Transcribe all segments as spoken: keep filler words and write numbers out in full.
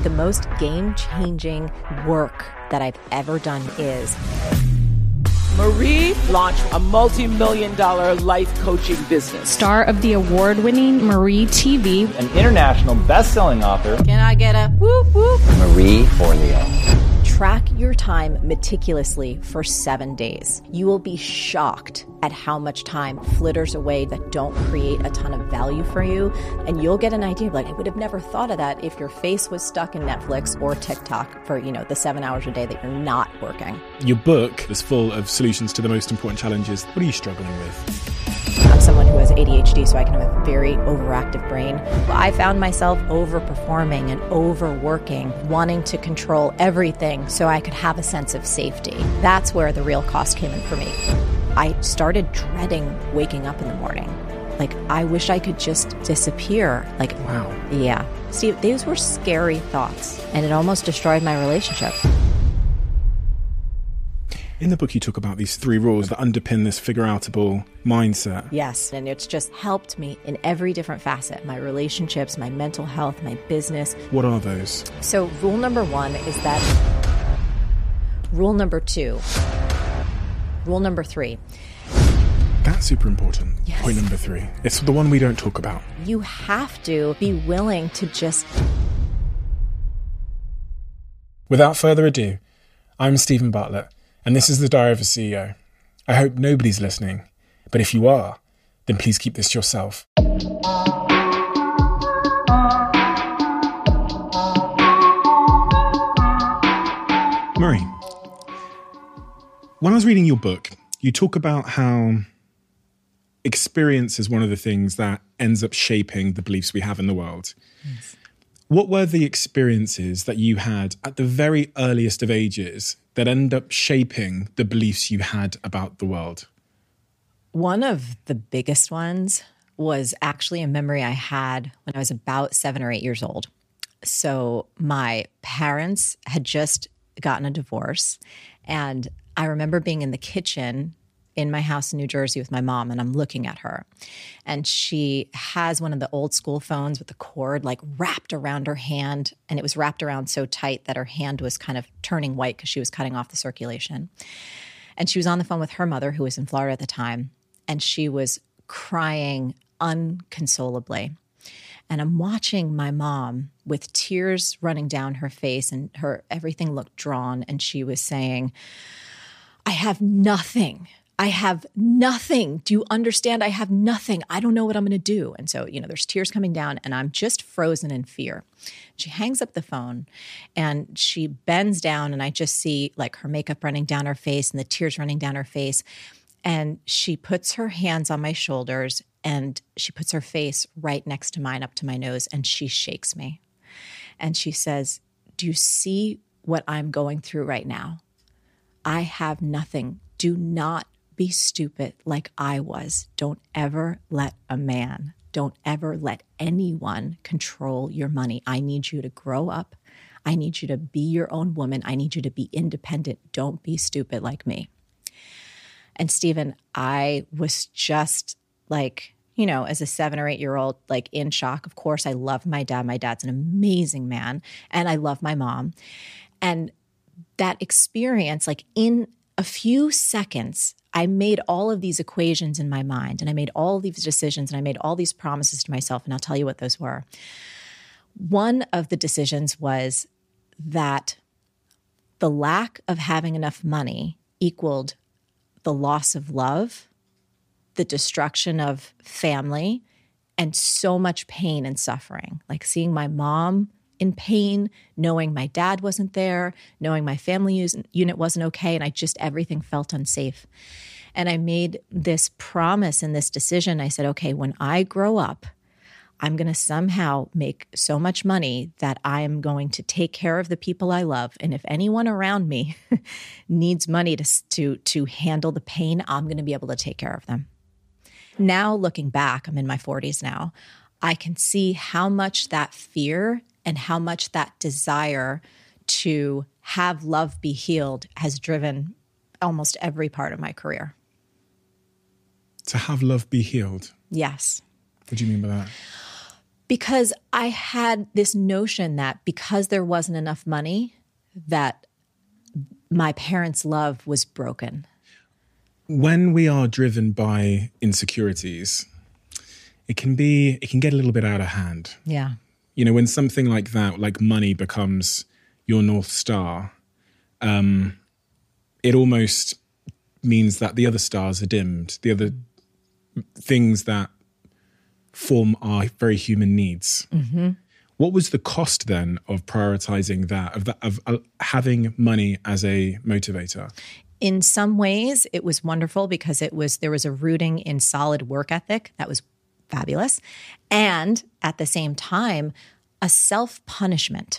The most game-changing work that I've ever done is... Marie launched a multi-million dollar life coaching business. Star of the award-winning Marie T V. An international best-selling author. Can I get a whoop whoop? Marie Forleo. Track your time meticulously for seven days. You will be shocked at how much time flitters away that don't create a ton of value for you. And you'll get an idea of like, I would have never thought of that if your face was stuck in Netflix or TikTok for, you know, the seven hours a day that you're not working. Your book is full of solutions to the most important challenges. What are you struggling with? I'm someone who has A D H D, so I can have a very overactive brain. I found myself overperforming and overworking, wanting to control everything so I could have a sense of safety. That's where the real cost came in for me. I started dreading waking up in the morning. Like, I wish I could just disappear. Like, wow. Yeah. Steve, these were scary thoughts, and it almost destroyed my relationship. In the book, you talk about these three rules that underpin this figure-outable mindset. Yes, and it's just helped me in every different facet, my relationships, my mental health, my business. What are those? So rule number one is that, rule number two, rule number three. That's super important. Yes. Point number three. It's the one we don't talk about. You have to be willing to just... Without further ado, I'm Stephen Bartlett. And this is the Diary of a C E O. I hope nobody's listening, but if you are, then please keep this to yourself. Marie, when I was reading your book, you talk about how experience is one of the things that ends up shaping the beliefs we have in the world. Yes. What were the experiences that you had at the very earliest of ages that end up shaping the beliefs you had about the world? One of the biggest ones was actually a memory I had when I was about seven or eight years old. So my parents had just gotten a divorce, and I remember being in the kitchen in my house in New Jersey with my mom, and I'm looking at her. And she has one of the old school phones with the cord like wrapped around her hand, and it was wrapped around so tight that her hand was kind of turning white because she was cutting off the circulation. And she was on the phone with her mother, who was in Florida at the time, and she was crying unconsolably. And I'm watching my mom with tears running down her face, and her everything looked drawn, and she was saying, I have nothing. I have nothing. Do you understand? I have nothing. I don't know what I'm going to do. And so, you know, there's tears coming down, and I'm just frozen in fear. She hangs up the phone, and she bends down, and I just see like her makeup running down her face and the tears running down her face. And she puts her hands on my shoulders, and she puts her face right next to mine, up to my nose, and she shakes me. And she says, do you see what I'm going through right now? I have nothing. Do not be stupid like I was. Don't ever let a man, don't ever let anyone control your money. I need you to grow up. I need you to be your own woman. I need you to be independent. Don't be stupid like me. And Stephen, I was just like, you know, as a seven or eight year old, like in shock. Of course, I love my dad. My dad's an amazing man, and I love my mom. And that experience, like in a few seconds, I made all of these equations in my mind, and I made all of these decisions, and I made all these promises to myself, and I'll tell you what those were. One of the decisions was that the lack of having enough money equaled the loss of love, the destruction of family, and so much pain and suffering. Like seeing my mom in pain, knowing my dad wasn't there, knowing my family unit wasn't okay, and I just, everything felt unsafe. And I made this promise and this decision. I said, okay, when I grow up, I'm going to somehow make so much money that I'm going to take care of the people I love. And if anyone around me needs money to, to, to handle the pain, I'm going to be able to take care of them. Now, looking back, I'm in my forties now, I can see how much that fear and how much that desire to have love be healed has driven almost every part of my career. To have love be healed? Yes. What do you mean by that? Because I had this notion that because there wasn't enough money, that my parents' love was broken. When we are driven by insecurities, it can be, it can get a little bit out of hand. Yeah. You know, when something like that, like money becomes your North Star, um, it almost means that the other stars are dimmed, the other things that form our very human needs. Mm-hmm. What was the cost then of prioritizing that, of, that, of uh, having money as a motivator? In some ways, it was wonderful because it was there was a rooting in solid work ethic that was fabulous, and at the same time, a self-punishment.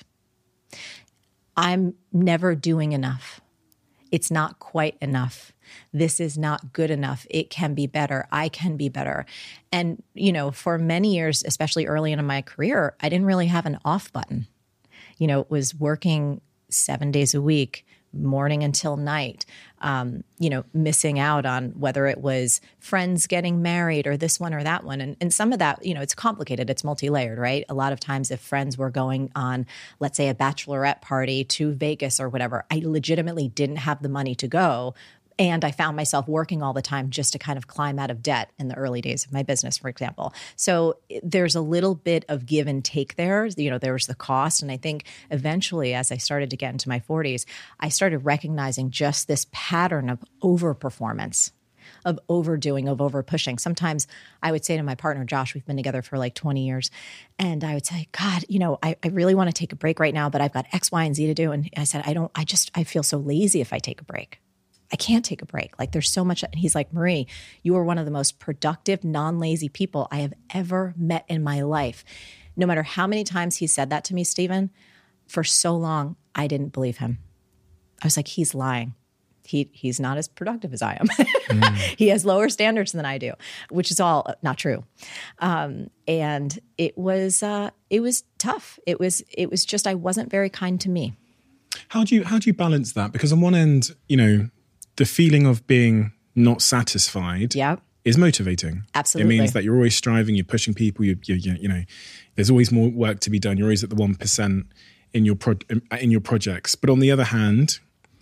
I'm never doing enough. It's not quite enough. This is not good enough. It can be better. I can be better. And, you know, for many years, especially early in my career, I didn't really have an off button. You know, it was working seven days a week, morning until night, um, you know, missing out on whether it was friends getting married or this one or that one. And, and some of that, you know, it's complicated. It's multi-layered, right? A lot of times if friends were going on, let's say, a bachelorette party to Vegas or whatever, I legitimately didn't have the money to go. And I found myself working all the time just to kind of climb out of debt in the early days of my business, for example. So there's a little bit of give and take there. You know, there was the cost. And I think eventually, as I started to get into my forties, I started recognizing just this pattern of overperformance, of overdoing, of over pushing. Sometimes I would say to my partner, Josh, we've been together for like twenty years. And I would say, God, you know, I, I really want to take a break right now, but I've got X, Y, and Z to do. And I said, I don't, I just, I feel so lazy if I take a break. I can't take a break. Like there's so much. And he's like, Marie, you are one of the most productive, non-lazy people I have ever met in my life. No matter how many times he said that to me, Stephen, for so long, I didn't believe him. I was like, he's lying. He he's not as productive as I am. Mm. He has lower standards than I do, which is all not true. Um, and it was uh, it was tough. It was it was just I wasn't very kind to me. How do you how do you balance that? Because on one end, you know, the feeling of being not satisfied yeah. is motivating. Absolutely. It means that you're always striving, you're pushing people, you, you, you, you know, there's always more work to be done. You're always at the one percent in your pro, in your projects. But on the other hand,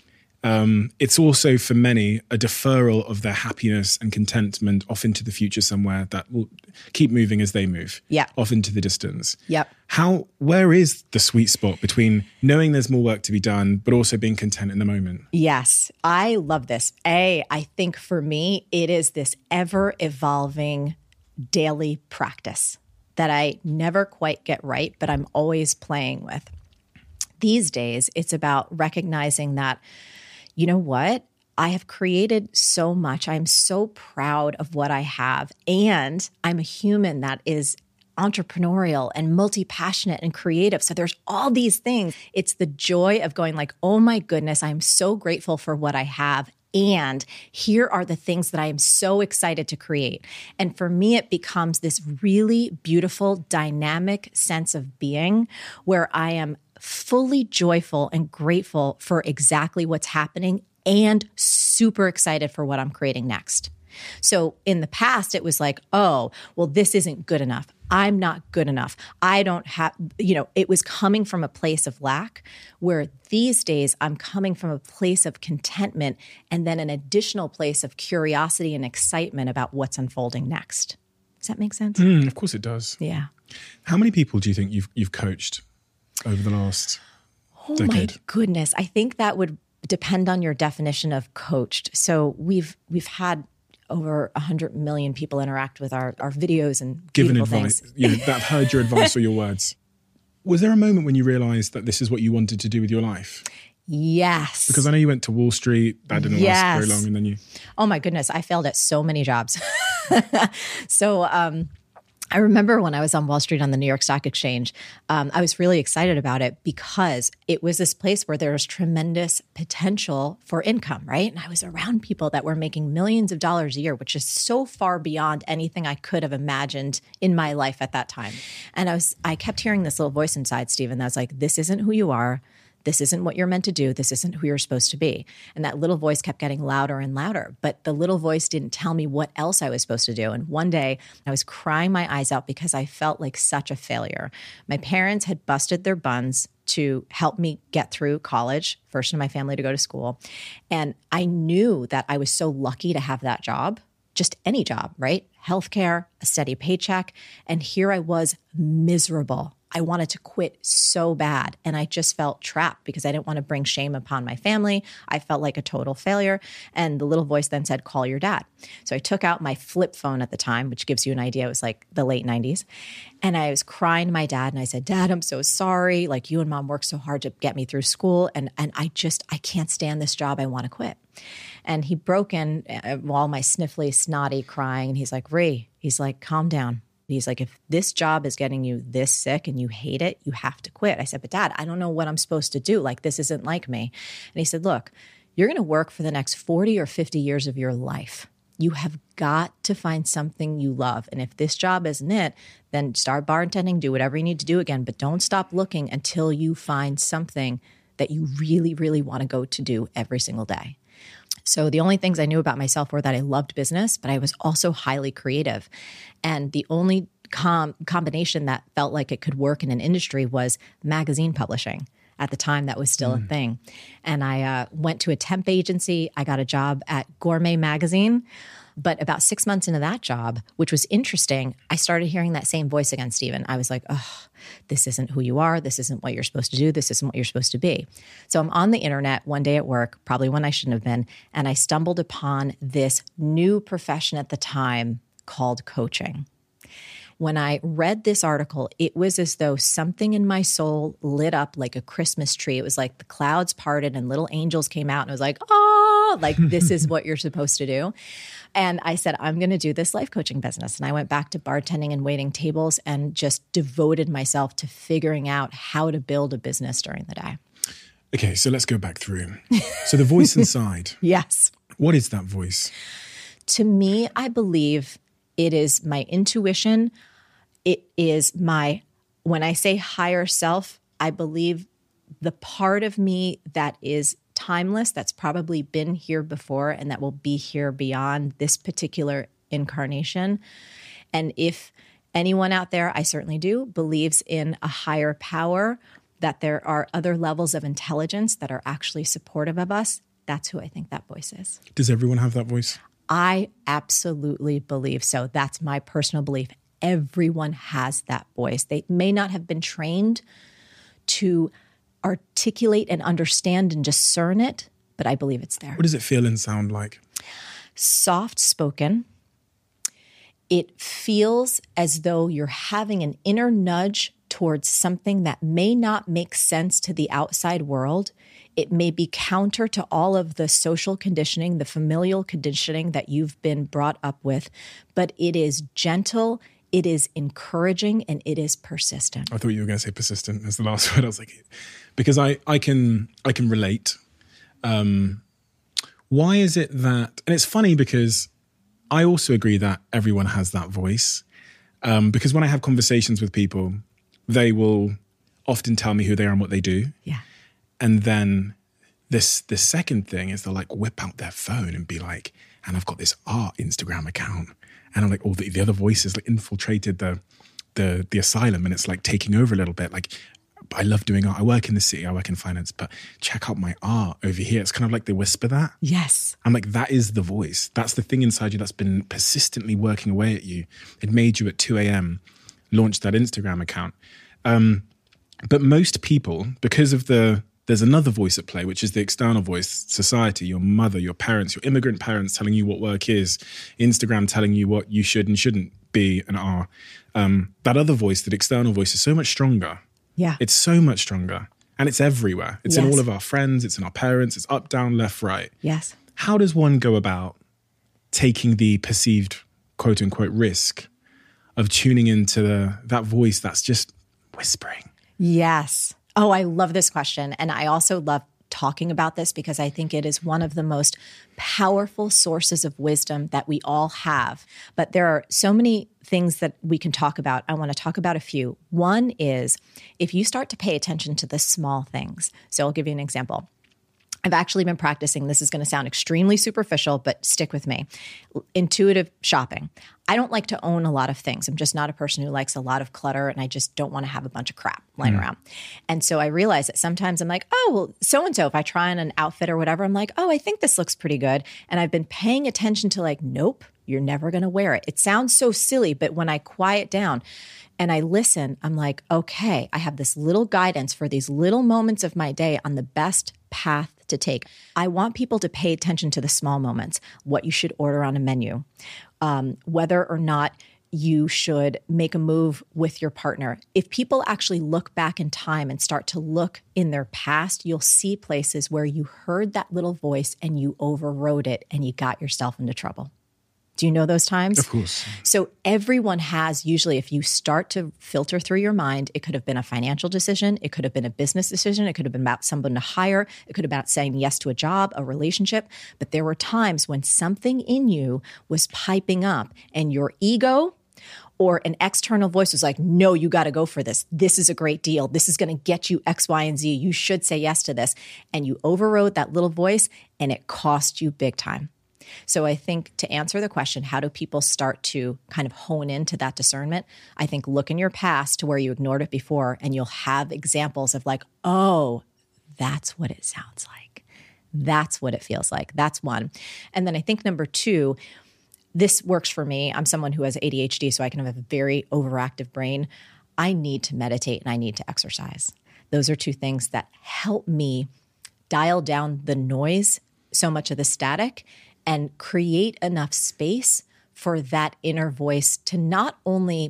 um, it's also for many a deferral of their happiness and contentment off into the future somewhere that will keep moving as they move. Yeah. Off into the distance. Yep. How, where is the sweet spot between knowing there's more work to be done, but also being content in the moment? Yes, I love this. A, I think for me, it is this ever evolving daily practice that I never quite get right, but I'm always playing with. These days, it's about recognizing that, you know what? I have created so much. I'm so proud of what I have. And I'm a human that is entrepreneurial and multi-passionate and creative. So there's all these things. It's the joy of going like, oh my goodness, I'm so grateful for what I have. And here are the things that I am so excited to create. And for me, it becomes this really beautiful, dynamic sense of being where I am fully joyful and grateful for exactly what's happening and super excited for what I'm creating next. So in the past, it was like, oh, well, this isn't good enough. I'm not good enough. I don't have, you know, it was coming from a place of lack, where these days I'm coming from a place of contentment and then an additional place of curiosity and excitement about what's unfolding next. Does that make sense? Mm, of course it does. Yeah. How many people do you think you've you've coached over the last oh decade? My goodness. I think that would depend on your definition of coached. So we've we've had over one hundred million people interact with our, our videos and given beautiful advice, things. you know, that heard your advice or your words. Was there a moment when you realized that this is what you wanted to do with your life? Yes. Because I know you went to Wall Street. That didn't yes. last very long. And then you... Oh my goodness. I failed at so many jobs. so um, I remember when I was on Wall Street on the New York Stock Exchange, um, I was really excited about it because it was this place where there was tremendous potential for income, right? And I was around people that were making millions of dollars a year, which is so far beyond anything I could have imagined in my life at that time. And I was, I kept hearing this little voice inside, Stephen, that was like, this isn't who you are. This isn't what you're meant to do. This isn't who you're supposed to be. And that little voice kept getting louder and louder. But the little voice didn't tell me what else I was supposed to do. And one day I was crying my eyes out because I felt like such a failure. My parents had busted their buns to help me get through college, first in my family to go to school. And I knew that I was so lucky to have that job, just any job, right? Healthcare, a steady paycheck. And here I was miserable. I wanted to quit so bad. And I just felt trapped because I didn't want to bring shame upon my family. I felt like a total failure. And the little voice then said, call your dad. So I took out my flip phone at the time, which gives you an idea. It was like the late nineties. And I was crying to my dad and I said, Dad, I'm so sorry. Like you and Mom worked so hard to get me through school. And, and I just, I can't stand this job. I want to quit. And he broke in uh, while my sniffly, snotty crying. And he's like, Ree, he's like, calm down. He's like, if this job is getting you this sick and you hate it, you have to quit. I said, but Dad, I don't know what I'm supposed to do. Like, this isn't like me. And he said, look, you're going to work for the next forty or fifty years of your life. You have got to find something you love. And if this job isn't it, then start bartending, do whatever you need to do again. But don't stop looking until you find something that you really, really want to go to do every single day. So the only things I knew about myself were that I loved business, but I was also highly creative. And the only com- combination that felt like it could work in an industry was magazine publishing. At the time, that was still mm. a thing. And I uh, went to a temp agency. I got a job at Gourmet Magazine. But about six months into that job, which was interesting, I started hearing that same voice again, Stephen. I was like, oh, this isn't who you are. This isn't what you're supposed to do. This isn't what you're supposed to be. So I'm on the internet one day at work, probably when I shouldn't have been, and I stumbled upon this new profession at the time called coaching. When I read this article, it was as though something in my soul lit up like a Christmas tree. It was like the clouds parted and little angels came out and it was like, oh, like this is what you're supposed to do. And I said, I'm going to do this life coaching business. And I went back to bartending and waiting tables and just devoted myself to figuring out how to build a business during the day. Okay, so let's go back through. So the voice inside. Yes. What is that voice? To me, I believe it is my intuition. It is my, when I say higher self, I believe the part of me that is timeless, that's probably been here before and that will be here beyond this particular incarnation. And if anyone out there, I certainly do, believes in a higher power, that there are other levels of intelligence that are actually supportive of us, that's who I think that voice is. Does everyone have that voice? I absolutely believe so. That's my personal belief. Everyone has that voice. They may not have been trained to articulate and understand and discern it, but I believe it's there. What does it feel and sound like? Soft spoken. It feels as though you're having an inner nudge towards something that may not make sense to the outside world. It may be counter to all of the social conditioning, the familial conditioning that you've been brought up with, but it is gentle, it is encouraging, and it is persistent. I thought you were going to say persistent as the last word. I was like, because I, I can I can relate. Um, why is it that, and it's funny because I also agree that everyone has that voice. Um, because when I have conversations with people, they will often tell me who they are and what they do. Yeah. And then this the second thing is they'll like whip out their phone and be like, and I've got this art Instagram account. And I'm like, oh, the, the other voices like infiltrated the, the the asylum and it's like taking over a little bit. Like, I love doing art. I work in the city, I work in finance, but check out my art over here. It's kind of like they whisper that. Yes. I'm like, that is the voice. That's the thing inside you that's been persistently working away at you. It made you at two a.m. launch that Instagram account. Um, but most people, because of the, there's another voice at play, which is the external voice, society, your mother, your parents, your immigrant parents telling you what work is, Instagram telling you what you should and shouldn't be and are. Um, that other voice, that external voice, is so much stronger. Yeah. It's so much stronger. And it's everywhere. It's yes. in all of our friends. It's in our parents. It's up, down, left, right. Yes. How does one go about taking the perceived quote unquote risk of tuning into the, that voice that's just whispering? Yes. Oh, I love this question. And I also love talking about this because I think it is one of the most powerful sources of wisdom that we all have. But there are so many things that we can talk about. I want to talk about a few. One is if you start to pay attention to the small things. So I'll give you an example. I've actually been practicing, this is going to sound extremely superficial, but stick with me, intuitive shopping. I don't like to own a lot of things. I'm just not a person who likes a lot of clutter, and I just don't want to have a bunch of crap lying mm. around. And so I realize that sometimes I'm like, oh, well, so-and-so, if I try on an outfit or whatever, I'm like, oh, I think this looks pretty good. And I've been paying attention to like, nope, you're never going to wear it. It sounds so silly, but when I quiet down and I listen, I'm like, okay, I have this little guidance for these little moments of my day on the best path to take. I want people to pay attention to the small moments, what you should order on a menu, um, whether or not you should make a move with your partner. If people actually look back in time and start to look in their past, you'll see places where you heard that little voice and you overrode it and you got yourself into trouble. Do you know those times? Of course. So everyone has, usually if you start to filter through your mind, it could have been a financial decision. It could have been a business decision. It could have been about someone to hire. It could have been about saying yes to a job, a relationship. But there were times when something in you was piping up and your ego or an external voice was like, no, you got to go for this. This is a great deal. This is going to get you X, Y, and Z. You should say yes to this. And you overrode that little voice and it cost you big time. So I think to answer the question, how do people start to kind of hone into that discernment? I think look in your past to where you ignored it before and you'll have examples of like, oh, that's what it sounds like. That's what it feels like. That's one. And then I think number two, this works for me. I'm someone who has A D H D, so I can have a very overactive brain. I need to meditate and I need to exercise. Those are two things that help me dial down the noise, so much of the static, and create enough space for that inner voice to not only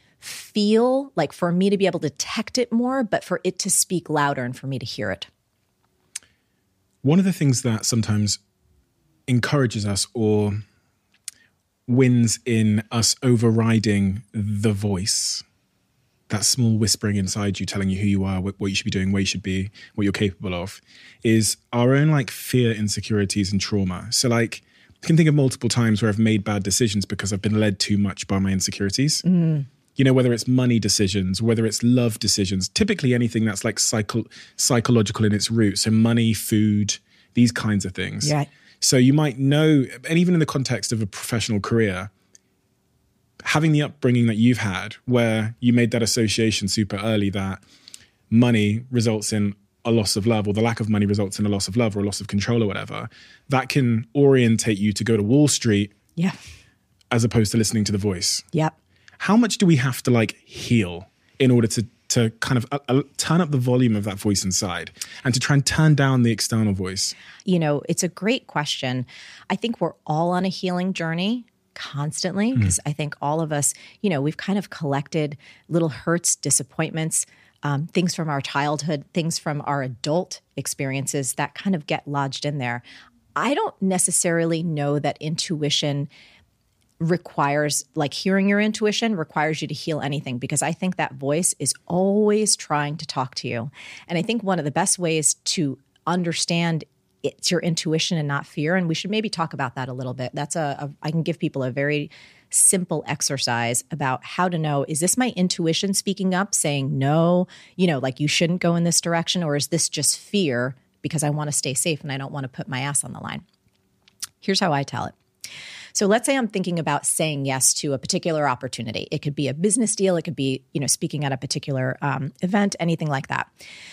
feel, like for me to be able to detect it more, but for it to speak louder and for me to hear it. One of the things that sometimes encourages us or wins in us overriding the voice, that small whispering inside you telling you who you are, what, what you should be doing, where you should be, what you're capable of, is our own like fear, insecurities, and trauma. So like, I can think of multiple times where I've made bad decisions because I've been led too much by my insecurities. Mm. You know, whether it's money decisions, whether it's love decisions, typically anything that's like psycho- psychological in its roots. So money, food, these kinds of things. Yeah. So you might know, and even in the context of a professional career, having the upbringing that you've had where you made that association super early that money results in a loss of love or the lack of money results in a loss of love or a loss of control or whatever, that can orientate you to go to Wall Street yeah. as opposed to listening to the voice. Yep. How much do we have to like heal in order to to kind of uh, uh, turn up the volume of that voice inside and to try and turn down the external voice? You know, it's a great question. I think we're all on a healing journey constantly because mm. I think all of us, you know, we've kind of collected little hurts, disappointments, um, things from our childhood, things from our adult experiences that kind of get lodged in there. I don't necessarily know that intuition requires, like hearing your intuition requires you to heal anything, because I think that voice is always trying to talk to you. And I think one of the best ways to understand it's your intuition and not fear, and we should maybe talk about that a little bit. That's a, a I can give people a very simple exercise about how to know, is this my intuition speaking up saying no, you know, like you shouldn't go in this direction, or is this just fear because I want to stay safe and I don't want to put my ass on the line? Here's how I tell it. So let's say I'm thinking about saying yes to a particular opportunity. It could be a business deal. It could be, you know, speaking at a particular um, event, anything like that.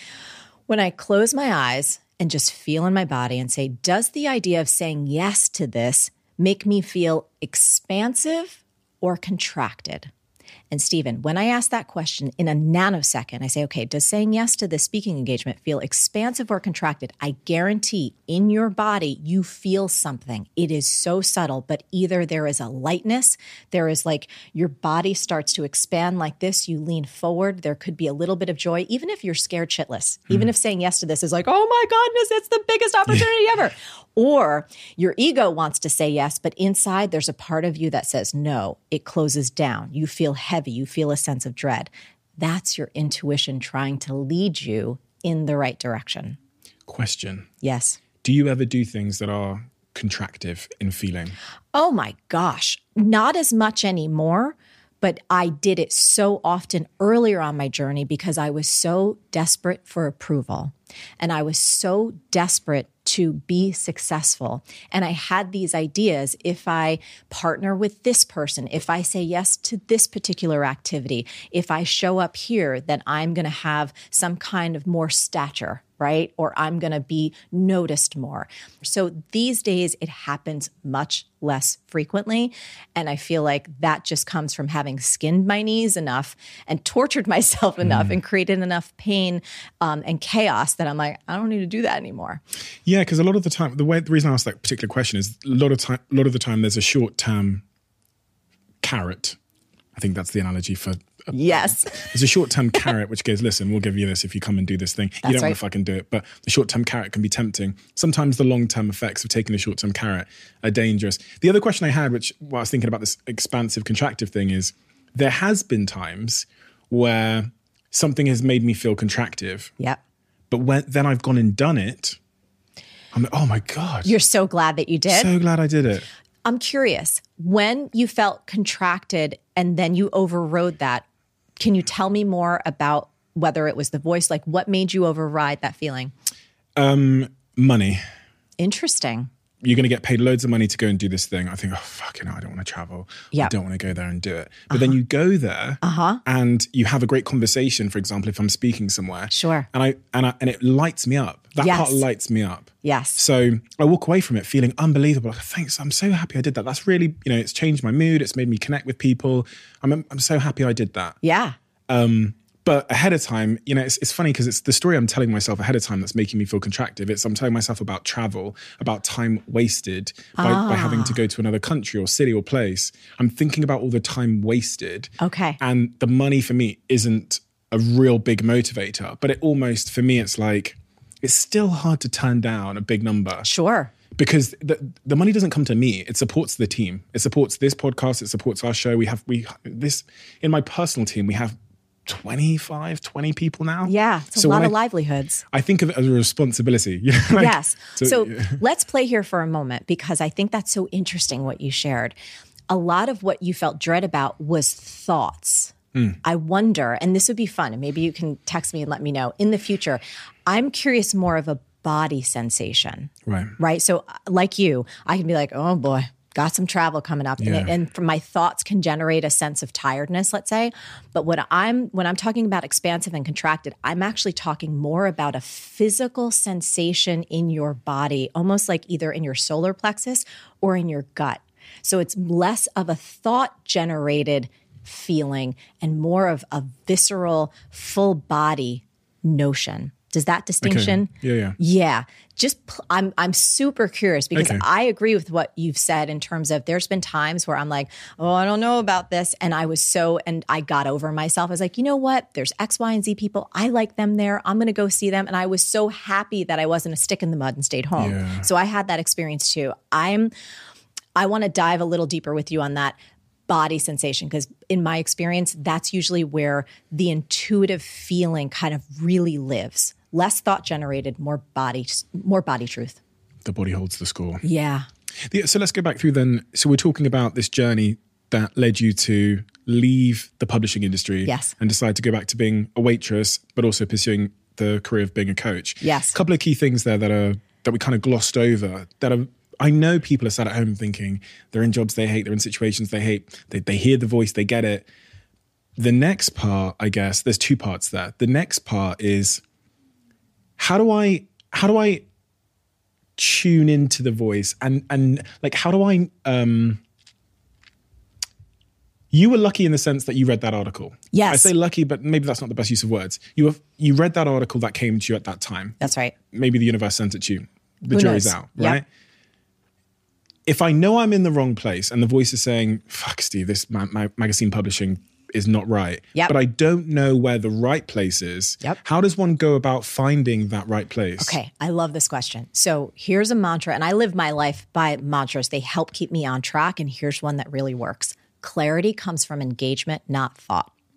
When I close my eyes and just feel in my body and say, does the idea of saying yes to this make me feel expansive or contracted? And Stephen, when I ask that question in a nanosecond, I say, okay, does saying yes to this speaking engagement feel expansive or contracted? I guarantee in your body, you feel something. It is so subtle, but either there is a lightness, there is like your body starts to expand like this, you lean forward, there could be a little bit of joy, even if you're scared shitless, mm. even if saying yes to this is like, oh my goodness, it's the biggest opportunity ever. Or your ego wants to say yes, but inside there's a part of you that says no. It closes down. You feel heavy. You feel a sense of dread. That's your intuition trying to lead you in the right direction. Question. Yes. Do you ever do things that are contractive in feeling? Oh my gosh, not as much anymore, but I did it so often earlier on my journey because I was so desperate for approval and I was so desperate to be successful. And I had these ideas, if I partner with this person, if I say yes to this particular activity, if I show up here, then I'm going to have some kind of more stature, right? Or I'm going to be noticed more. So these days it happens much less frequently. And I feel like that just comes from having skinned my knees enough and tortured myself enough mm. and created enough pain um, and chaos that I'm like, I don't need to do that anymore. Yeah, because a lot of the time, the way the reason I asked that particular question is a lot of time, a lot of the time there's a short-term carrot. I think that's the analogy for a, yes. There's a short-term carrot which goes, listen, we'll give you this if you come and do this thing. That's you don't right. want to fucking do it. But the short-term carrot can be tempting. Sometimes the long-term effects of taking the short-term carrot are dangerous. The other question I had, which while I was thinking about this expansive contractive thing, is there has been times where something has made me feel contractive. Yep. But when then I've gone and done it, I'm like, oh my God. You're so glad that you did. So glad I did it. I'm curious, when you felt contracted and then you overrode that, can you tell me more about whether it was the voice? Like what made you override that feeling? Um, money. Interesting. You're going to get paid loads of money to go and do this thing. I think, oh, fucking hell, I don't want to travel. Yep. I don't want to go there and do it. But uh-huh. then you go there uh-huh. and you have a great conversation, for example, if I'm speaking somewhere. Sure. And I and I, and it lights me up. That yes. part lights me up. Yes. So I walk away from it feeling unbelievable. Like, thanks, I'm so happy I did that. That's really, you know, it's changed my mood. It's made me connect with people. I'm I'm so happy I did that. Yeah. Um, But ahead of time, you know, it's, it's funny because it's the story I'm telling myself ahead of time that's making me feel contractive. It's I'm telling myself about travel, about time wasted by, ah. by having to go to another country or city or place. I'm thinking about all the time wasted. Okay. And the money for me isn't a real big motivator, but it almost, for me, it's like, it's still hard to turn down a big number. Sure. Because the the money doesn't come to me. It supports the team. It supports this podcast. It supports our show. We have, we this, in my personal team, we have twenty-five, twenty people now. Yeah, it's a so lot of I, livelihoods. I think of it as a responsibility. You know, like, yes. So, so yeah. let's play here for a moment because I think that's so interesting what you shared. A lot of what you felt dread about was thoughts. Mm. I wonder, and this would be fun, and maybe you can text me and let me know in the future. I'm curious more of a body sensation. Right. Right. So like you, I can be like, oh boy, got some travel coming up. Yeah. And, and from my thoughts can generate a sense of tiredness, let's say. But when I'm when I'm talking about expansive and contracted, I'm actually talking more about a physical sensation in your body, almost like either in your solar plexus or in your gut. So it's less of a thought generated feeling and more of a visceral, full body notion. Does that distinction? Okay. Yeah, yeah. Yeah. Just, I'm I'm super curious because okay. I agree with what you've said in terms of there's been times where I'm like, oh, I don't know about this. And I was so, and I got over myself. I was like, you know what? There's X, Y, and Z people. I like them there. I'm going to go see them. And I was so happy that I wasn't a stick in the mud and stayed home. Yeah. So I had that experience too. I'm, I want to dive a little deeper with you on that body sensation, because in my experience, that's usually where the intuitive feeling kind of really lives. Less thought generated, more body, more body truth. The body holds the score. Yeah. The, so let's go back through then. So we're talking about this journey that led you to leave the publishing industry. Yes. And decide to go back to being a waitress, but also pursuing the career of being a coach. Yes. A couple of key things there that are that we kind of glossed over that are, I know people are sat at home thinking they're in jobs they hate, they're in situations they hate, they, they hear the voice, they get it. The next part, I guess, there's two parts there. The next part is how do I, how do I tune into the voice and, and like, how do I, um, you were lucky in the sense that you read that article. Yes. I say lucky, but maybe that's not the best use of words. You have, you read that article that came to you at that time. That's right. Maybe the universe sent it to you. The Who jury's knows? out, right? Yep. If I know I'm in the wrong place and the voice is saying, fuck, Steve, this ma- ma- magazine publishing is not right, yep. but I don't know where the right place is, yep. how does one go about finding that right place? Okay, I love this question. So here's a mantra, and I live my life by mantras. They help keep me on track, and here's one that really works. Clarity comes from engagement, not thought.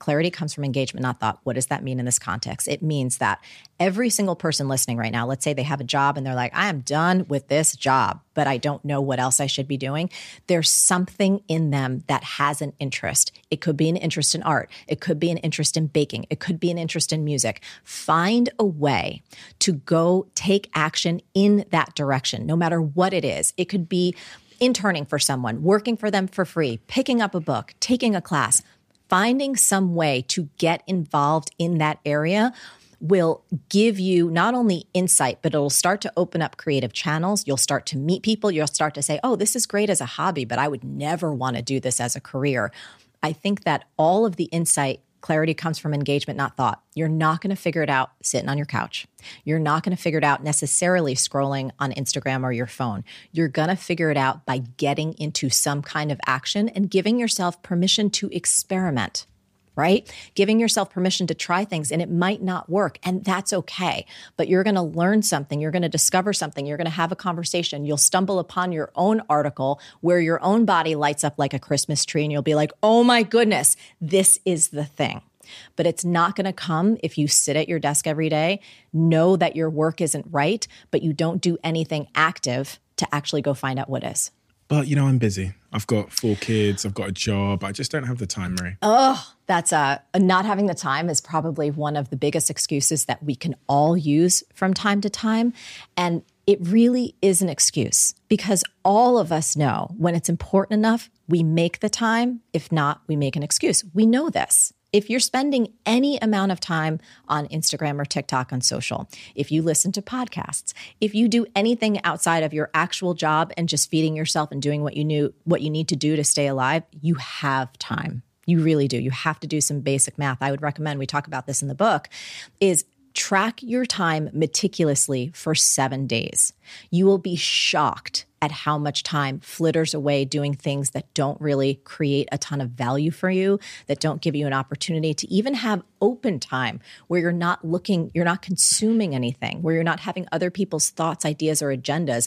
clarity comes from engagement, not thought. What does that mean in this context? It means that every single person listening right now, let's say they have a job and they're like, I am done with this job, but I don't know what else I should be doing. There's something in them that has an interest. It could be an interest in art. It could be an interest in baking. It could be an interest in music. Find a way to go take action in that direction, no matter what it is. It could be interning for someone, working for them for free, picking up a book, taking a class. Finding some way to get involved in that area will give you not only insight, but it'll start to open up creative channels. You'll start to meet people. You'll start to say, oh, this is great as a hobby, but I would never want to do this as a career. I think that all of the insight, clarity comes from engagement, not thought. You're not going to figure it out sitting on your couch. You're not going to figure it out necessarily scrolling on Instagram or your phone. You're going to figure it out by getting into some kind of action and giving yourself permission to experiment, right? Giving yourself permission to try things, and it might not work, and that's okay. But you're going to learn something. You're going to discover something. You're going to have a conversation. You'll stumble upon your own article where your own body lights up like a Christmas tree, and you'll be like, oh my goodness, this is the thing. But it's not going to come if you sit at your desk every day, know that your work isn't right, but you don't do anything active to actually go find out what is. But, you know, I'm busy. I've got four kids. I've got a job. I just don't have the time, Marie. Oh, that's uh, not having the time is probably one of the biggest excuses that we can all use from time to time. And it really is an excuse because all of us know when it's important enough, we make the time. If not, we make an excuse. We know this. If you're spending any amount of time on Instagram or TikTok on social, if you listen to podcasts, if you do anything outside of your actual job and just feeding yourself and doing what you knew, what you need to do to stay alive, you have time. You really do. You have to do some basic math. I would recommend, we talk about this in the book, is track your time meticulously for seven days. You will be shocked at how much time flitters away doing things that don't really create a ton of value for you, that don't give you an opportunity to even have open time where you're not looking, you're not consuming anything, where you're not having other people's thoughts, ideas, or agendas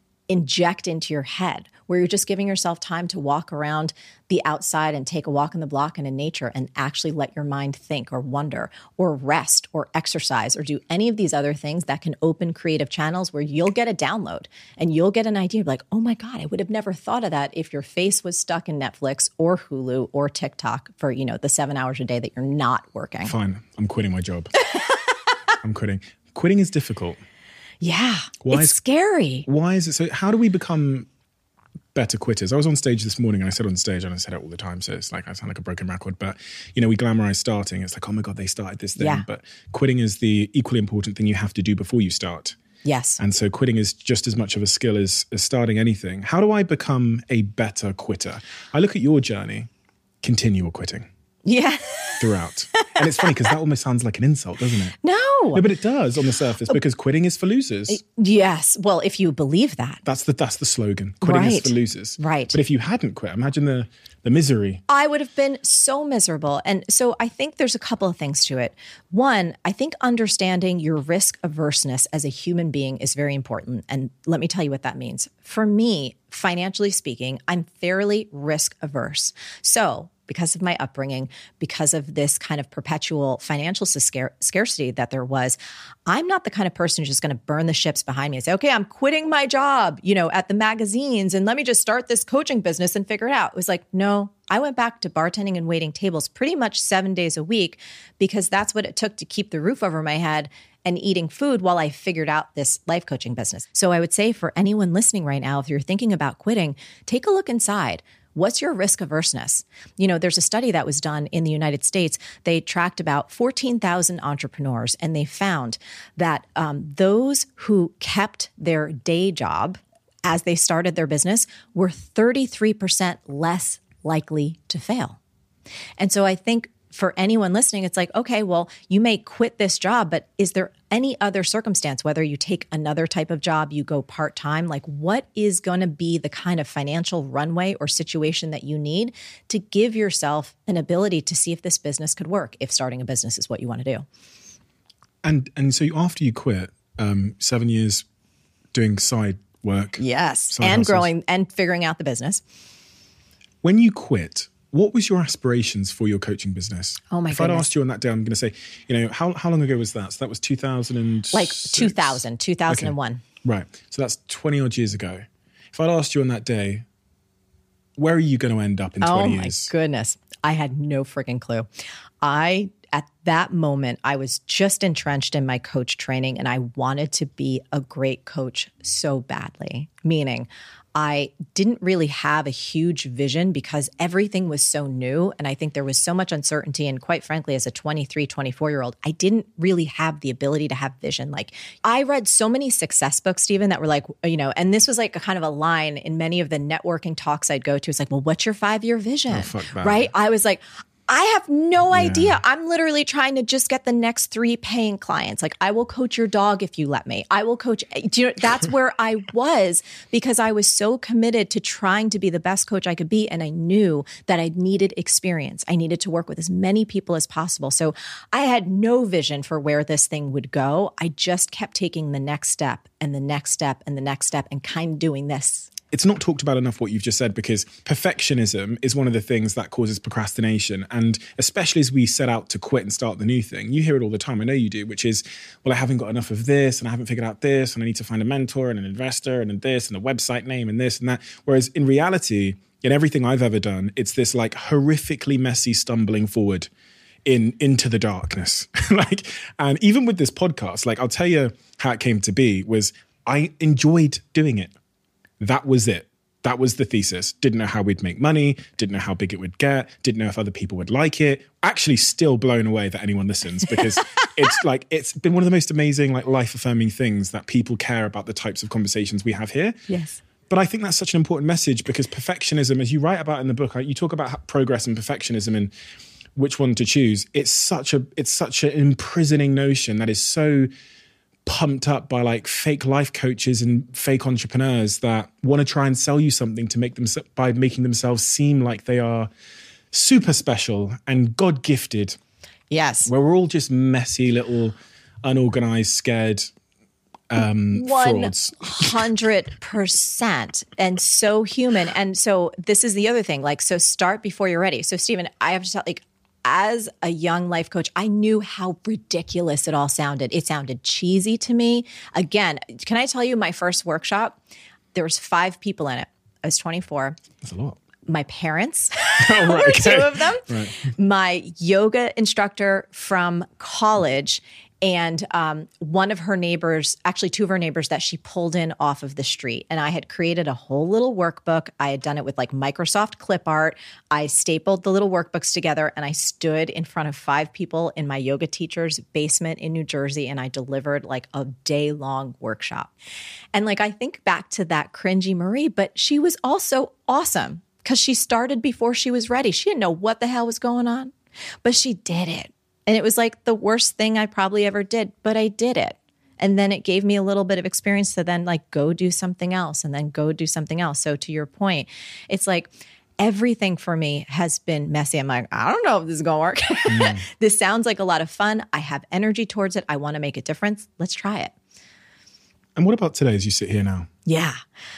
inject into your head, where you're just giving yourself time to walk around the outside and take a walk in the block and in nature and actually let your mind think or wonder or rest or exercise or do any of these other things that can open creative channels where you'll get a download and you'll get an idea like, oh my God, I would have never thought of that if your face was stuck in Netflix or Hulu or TikTok for, you know, the seven hours a day that you're not working. Fine. I'm quitting my job. I'm quitting. Quitting is difficult. Yeah. Why it's is, scary. Why is it so? How do we become better quitters? I was on stage this morning and I said on stage, and I said it all the time, so it's like I sound like a broken record, but you know, we glamorize starting. It's like, oh my God, they started this thing. Yeah. But quitting is the equally important thing you have to do before you start. Yes. And so quitting is just as much of a skill as, as starting anything. How do I become a better quitter? I look at your journey, continual quitting. Yeah. Throughout. And it's funny because that almost sounds like an insult, doesn't it? No. No, but it does on the surface because quitting is for losers. Yes. Well, if you believe that. That's the that's the slogan. Quitting right. is for losers. Right. But if you hadn't quit, imagine the the misery. I would have been so miserable. And so I think there's a couple of things to it. One, I think understanding your risk averseness as a human being is very important. And let me tell you what that means. For me, financially speaking, I'm fairly risk averse. So because of my upbringing, because of this kind of perpetual financial scar- scarcity that there was, I'm not the kind of person who's just going to burn the ships behind me and say, okay, I'm quitting my job, you know, at the magazines and let me just start this coaching business and figure it out. It was like, no, I went back to bartending and waiting tables pretty much seven days a week because that's what it took to keep the roof over my head and eating food while I figured out this life coaching business. So I would say for anyone listening right now, if you're thinking about quitting, take a look inside. What's your risk averseness? You know, there's a study that was done in the United States. They tracked about fourteen thousand entrepreneurs, and they found that um, those who kept their day job as they started their business were thirty-three percent less likely to fail. And so I think for anyone listening, it's like, okay, well, you may quit this job, but is there any other circumstance, whether you take another type of job, you go part-time, like what is going to be the kind of financial runway or situation that you need to give yourself an ability to see if this business could work, if starting a business is what you want to do. And and so after you quit, um, seven years doing side work. Yes, side and hustles. growing and figuring out the business. When you quit, what was your aspirations for your coaching business? Oh my if goodness. I'd asked you on that day, I'm going to say, you know, how how long ago was that? So that was two thousand Like two thousand, two thousand one. Okay. Right. So that's twenty odd years ago. If I'd asked you on that day, where are you going to end up in twenty oh years? Oh my goodness. I had no freaking clue. I, at that moment, I was just entrenched in my coach training and I wanted to be a great coach so badly. Meaning I didn't really have a huge vision because everything was so new. And I think there was so much uncertainty. And quite frankly, as a twenty-three, twenty-four year old, I didn't really have the ability to have vision. Like I read so many success books, Stephen, that were like, you know, and this was like a kind of a line in many of the networking talks I'd go to. It's like, well, what's your five-year vision? Oh, fuck that. Right? I was like, I have no idea. I'm literally trying to just get the next three paying clients. Like I will coach your dog if you let me. I will coach. Do you know, that's where I was because I was so committed to trying to be the best coach I could be. And I knew that I needed experience. I needed to work with as many people as possible. So I had no vision for where this thing would go. I just kept taking the next step and the next step and the next step and kind of doing this. It's not talked about enough what you've just said because perfectionism is one of the things that causes procrastination. And especially as we set out to quit and start the new thing, you hear it all the time. I know you do, which is, well, I haven't got enough of this and I haven't figured out this and I need to find a mentor and an investor and this and a website name and this and that. Whereas in reality, in everything I've ever done, it's this like horrifically messy stumbling forward in into the darkness. like, and even with this podcast, like I'll tell you how it came to be was I enjoyed doing it. That was it. That was the thesis. Didn't know how we'd make money. Didn't know how big it would get. Didn't know if other people would like it. Actually still blown away that anyone listens because it's like, it's been one of the most amazing, like life affirming things that people care about the types of conversations we have here. Yes. But I think that's such an important message because perfectionism, as you write about in the book, you talk about progress and perfectionism and which one to choose. It's such a, it's such an imprisoning notion that is so pumped up by like fake life coaches and fake entrepreneurs that want to try and sell you something to make them by making themselves seem like they are super special and God gifted. Yes. Where we're all just messy little unorganized, scared um, frauds. one hundred percent and so human. And so this is the other thing, like, so start before you're ready. So Stephen, I have to tell like, as a young life coach, I knew how ridiculous it all sounded. It sounded cheesy to me. Again, can I tell you my first workshop? There was five people in it. I was twenty-four. That's a lot. My parents Oh, right, were okay. two of them. Right. My yoga instructor from college and um, one of her neighbors, actually two of her neighbors that she pulled in off of the street. And I had created a whole little workbook. I had done it with like Microsoft clip art. I stapled the little workbooks together and I stood in front of five people in my yoga teacher's basement in New Jersey and I delivered like a day long workshop. And like, I think back to that cringy Marie, but she was also awesome because she started before she was ready. She didn't know what the hell was going on, but she did it. And it was like the worst thing I probably ever did, but I did it. And then it gave me a little bit of experience to then like go do something else and then go do something else. So to your point, it's like everything for me has been messy. I'm like, I don't know if this is going to work. Mm. This sounds like a lot of fun. I have energy towards it. I want to make a difference. Let's try it. And what about today as you sit here now? Yeah.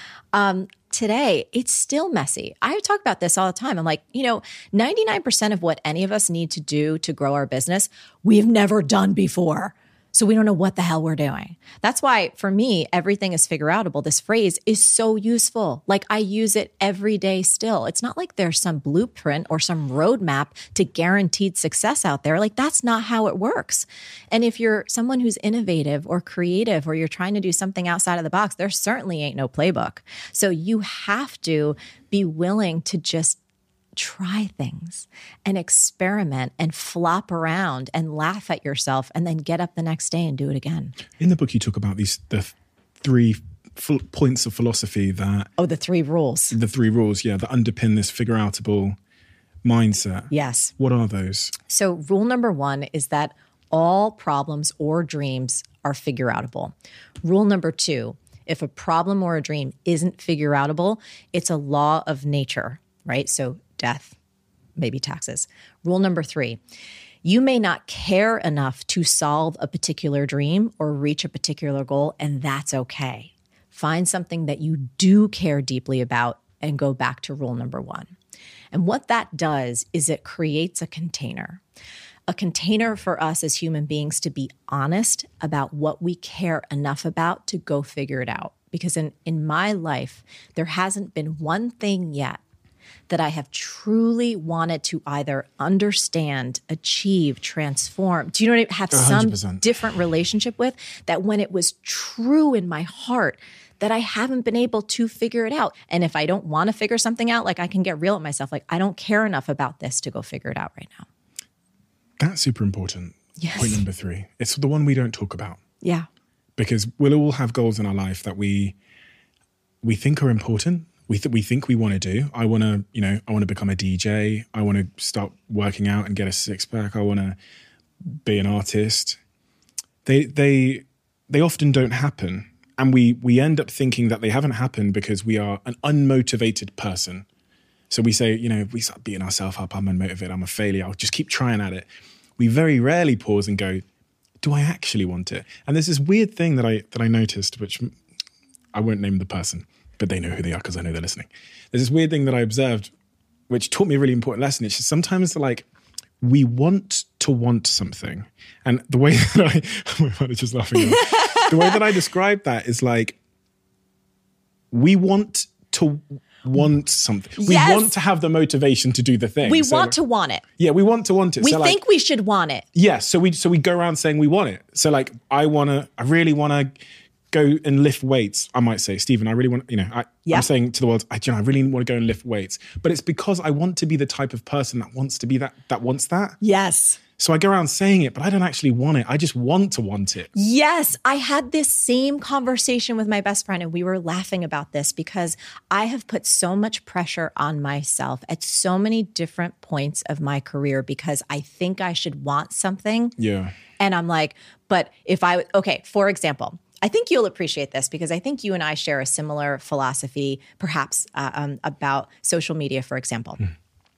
Um, today, it's still messy. I talk about this all the time. I'm like, you know, ninety-nine percent of what any of us need to do to grow our business, we've never done before. So we don't know what the hell we're doing. That's why for me, everything is figure outable. This phrase is so useful. Like I use it every day still. It's not like there's some blueprint or some roadmap to guaranteed success out there. Like that's not how it works. And if you're someone who's innovative or creative, or you're trying to do something outside of the box, there certainly ain't no playbook. So you have to be willing to just try things and experiment and flop around and laugh at yourself and then get up the next day and do it again. In the book, you talk about these the three f- points of philosophy that... Oh, the three rules. The three rules, yeah, that underpin this figure-outable mindset. Yes. What are those? So rule number one is that all problems or dreams are figure-outable. Rule number two, if a problem or a dream isn't figure-outable, it's a law of nature, right? So death, maybe taxes. Rule number three, you may not care enough to solve a particular dream or reach a particular goal, and that's okay. Find something that you do care deeply about and go back to rule number one. And what that does is it creates a container. A container for us as human beings to be honest about what we care enough about to go figure it out. Because in, in my life, there hasn't been one thing yet that I have truly wanted to either understand, achieve, transform. Do you know what I mean? Have one hundred percent. Some different relationship with, that when it was true in my heart, that I haven't been able to figure it out. And if I don't want to figure something out, like I can get real at myself. Like I don't care enough about this to go figure it out right now. That's super important. Yes. Point number three. It's the one we don't talk about. Yeah. Because we'll all have goals in our life that we we think are important. We th- we think we want to do. I want to, you know, I want to become a D J. I want to start working out and get a six pack. I want to be an artist. They they they often don't happen, and we we end up thinking that they haven't happened because we are an unmotivated person. So we say, you know, we start beating ourselves up. I'm unmotivated. I'm a failure. I'll just keep trying at it. We very rarely pause and go, do I actually want it? And there's this weird thing that I that I noticed, which I won't name the person, but they know who they are because I know they're listening. There's this weird thing that I observed, which taught me a really important lesson. It's just sometimes like we want to want something. And the way that I, my manager's laughing now. The way that I describe that is like, we want to want something. We Yes. want to have the motivation to do the thing. We So, want to want it. Yeah, we want to want it. We So, like, think we should want it. yeah, so we so we go around saying we want it. So like, I want to, I really want to go and lift weights. I might say, Stephen, I really want, you know, I, Yeah. I'm saying to the world, I, you know, I really want to go and lift weights. But it's because I want to be the type of person that wants to be that, that wants that. Yes. So I go around saying it, but I don't actually want it. I just want to want it. Yes, I had this same conversation with my best friend, and we were laughing about this because I have put so much pressure on myself at so many different points of my career because I think I should want something. Yeah. And I'm like, but if I, okay, for example, I think you'll appreciate this because I think you and I share a similar philosophy, perhaps uh, um, about social media, for example. Mm.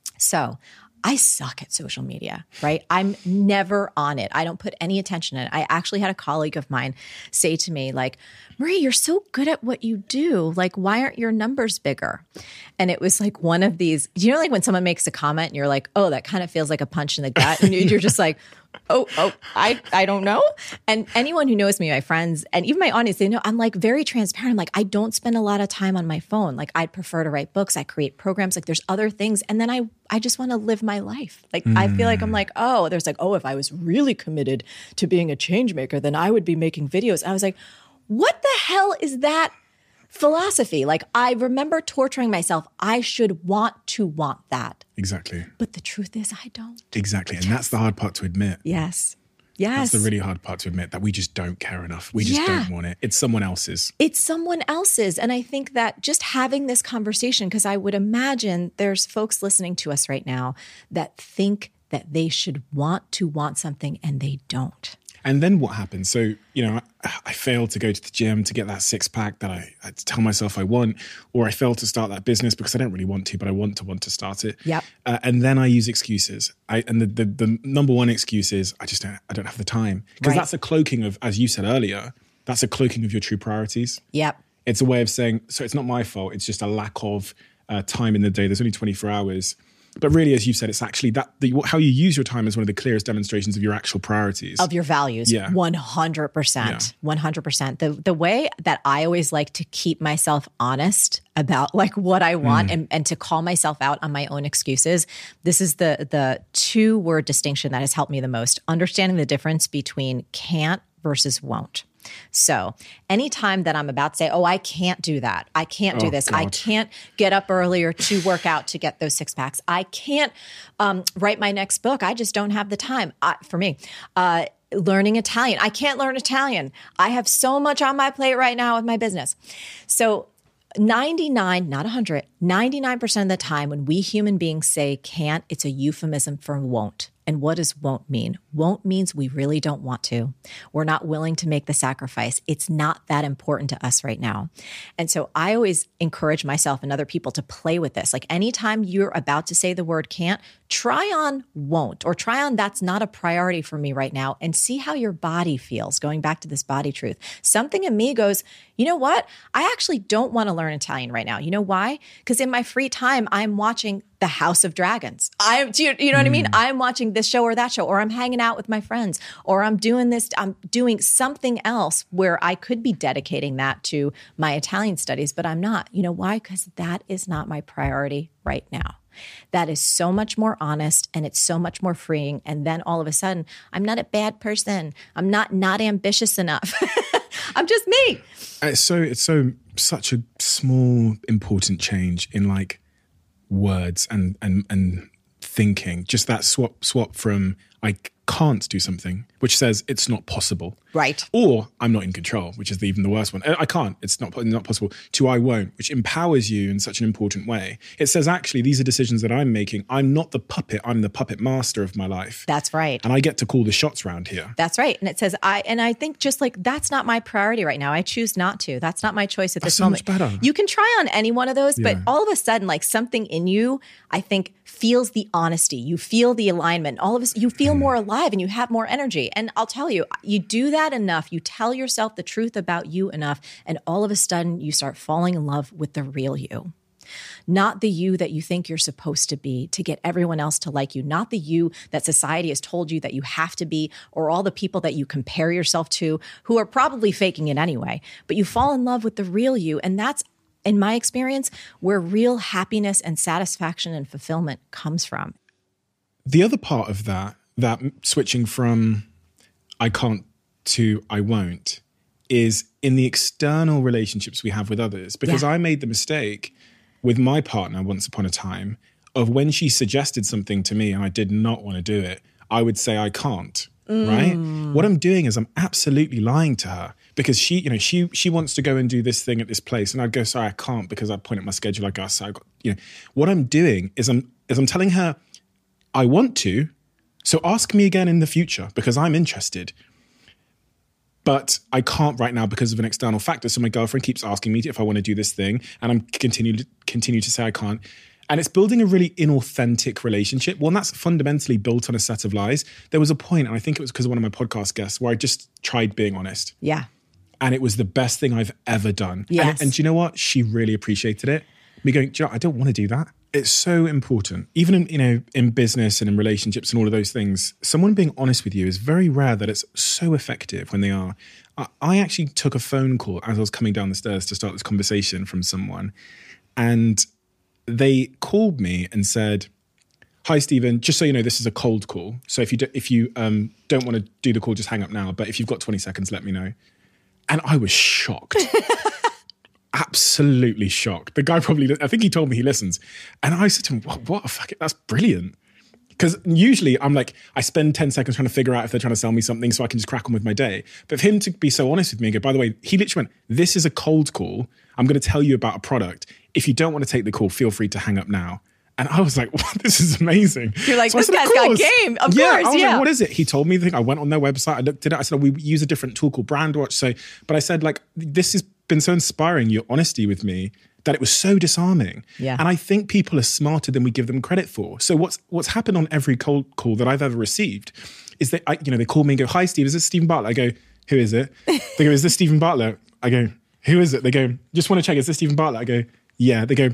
So I suck at social media, right? I'm never on it. I don't put any attention in it. I actually had a colleague of mine say to me, like, Marie, you're so good at what you do. Like, why aren't your numbers bigger? And it was like one of these, you know, like when someone makes a comment and you're like, oh, that kind of feels like a punch in the gut. And you're just like, oh, oh, I, I don't know. And anyone who knows me, my friends, and even my audience, they know I'm like very transparent. I'm like, I don't spend a lot of time on my phone. Like I'd prefer to write books. I create programs. Like there's other things. And then I, I just want to live my life. Like mm. I feel like I'm like, oh, there's like, oh, if I was really committed to being a change maker, then I would be making videos. I was like, what the hell is that philosophy? Like I remember torturing myself. I should want to want that. Exactly. But the truth is I don't. Exactly. And that's the hard part to admit. Yes. Yes. That's the really hard part to admit, that we just don't care enough. We just Yeah. don't want it. It's someone else's. It's someone else's. And I think that just having this conversation, because I would imagine there's folks listening to us right now that think that they should want to want something and they don't. And then what happens? So, you know, I, I failed to go to the gym to get that six pack that I, I tell myself I want, or I failed to start that business because I don't really want to, but I want to want to start it. Yep. Uh, and then I use excuses. I, and the, the the number one excuse is I just don't, I don't have the time. Because Right. that's a cloaking of, as you said earlier, that's a cloaking of your true priorities. Yep. It's a way of saying, so it's not my fault. It's just a lack of uh, time in the day. There's only twenty-four hours. But really, as you've said, it's actually that the, how you use your time is one of the clearest demonstrations of your actual priorities. Of your values. Yeah. one hundred percent. Yeah. one hundred percent. The the way that I always like to keep myself honest about like what I want Mm. and, and to call myself out on my own excuses. This is the the two word distinction that has helped me the most. Understanding the difference between can't versus won't. So anytime that I'm about to say, oh, I can't do that. I can't do Oh, this. I God. can't get up earlier to work out to get those six packs. I can't um, write my next book. I just don't have the time. I, for me, uh, learning Italian. I can't learn Italian. I have so much on my plate right now with my business. So ninety-nine, not one hundred, ninety-nine percent of the time when we human beings say can't, it's a euphemism for won't. And And what does won't mean? Won't means we really don't want to. We're not willing to make the sacrifice. It's not that important to us right now. And so I always encourage myself and other people to play with this. Like anytime you're about to say the word can't, try on won't, or try on that's not a priority for me right now, and see how your body feels. Going back to this body truth, something in me goes, you know what? I actually don't want to learn Italian right now. You know why? Because in my free time, I'm watching The House of Dragons. I, do you, you know what I mean? I'm watching this show or that show, or I'm hanging out with my friends, or I'm doing this, I'm doing something else where I could be dedicating that to my Italian studies, but I'm not. You know why? Because that is not my priority right now. That is so much more honest, and it's so much more freeing. And then all of a sudden, I'm not a bad person. I'm not not ambitious enough. I'm just me. It's so, it's so, such a small, important change in like words and, and, and thinking. Just that swap, swap from I can't do something, which says it's not possible. Right. Or I'm not in control, which is the, even the worst one. I can't, it's not, not possible, to I won't, which empowers you in such an important way. It says, actually, these are decisions that I'm making. I'm not the puppet, I'm the puppet master of my life. That's right. And I get to call the shots around here. That's right. And it says, I, and I think just like, that's not my priority right now. I choose not to. That's not my choice at That's this so moment. much better. You can try on any one of those, but Yeah. all of a sudden, like something in you, I think, feels the honesty. You feel the alignment. All of us, you feel more alive and you have more energy. And I'll tell you, you do that enough, you tell yourself the truth about you enough, and all of a sudden you start falling in love with the real you. Not the you that you think you're supposed to be to get everyone else to like you. Not the you that society has told you that you have to be, or all the people that you compare yourself to who are probably faking it anyway. But you fall in love with the real you. And that's, in my experience, where real happiness and satisfaction and fulfillment comes from. The other part of that, that switching from I can't to I won't, is in the external relationships we have with others. Because Yeah. I made the mistake with my partner once upon a time of when she suggested something to me and I did not want to do it, I would say I can't, right? What I'm doing is I'm absolutely lying to her because she, you know, she she wants to go and do this thing at this place, and I'd go, sorry, I can't, because I point at my schedule, I go, so I got, you know, what I'm doing is I'm is I'm telling her I want to, so ask me again in the future because I'm interested. But I can't right now because of an external factor. So my girlfriend keeps asking me if I want to do this thing, and I'm continue to continue to say I can't. And it's building a really inauthentic relationship. One that's fundamentally built on a set of lies. There was a point, and I think it was because of one of my podcast guests, where I just tried being honest. Yeah. And it was the best thing I've ever done. Yes. And, and do you know what? She really appreciated it. Me going, do you know, I don't want to do that. It's so important. Even in, you know, in business and in relationships and all of those things, someone being honest with you is very rare that it's so effective when they are. I, I actually took a phone call as I was coming down the stairs to start this conversation from someone. And they called me and said, hi, Stephen, just so you know, this is a cold call. So if you, do, if you um, don't want to do the call, just hang up now. But if you've got twenty seconds, let me know. And I was shocked. Absolutely shocked. The guy probably, I think he told me he listens. And I said to him, what, what a fuck it, that's brilliant. Because usually I'm like, I spend ten seconds trying to figure out if they're trying to sell me something so I can just crack on with my day. But for him to be so honest with me and go, by the way, he literally went, this is a cold call. I'm going to tell you about a product. If you don't want to take the call, feel free to hang up now. And I was like, wow, this is amazing. You're like, so this said, guy's of got course. game. Of yeah, course, I was yeah. like, what is it? He told me the thing. I went on their website. I looked at it. I said, oh, we use a different tool called Brandwatch. So, but I said, like, this has been so inspiring, your honesty with me, that it was so disarming. Yeah. And I think people are smarter than we give them credit for. So what's what's happened on every cold call that I've ever received is that, I, you know, they call me and go, hi, Steve, is this Stephen Bartlett? I go, who is it? They go, is this Stephen Bartlett? I go, who is it? They go, just want to check, is this Stephen Bartlett? I go, yeah. They go,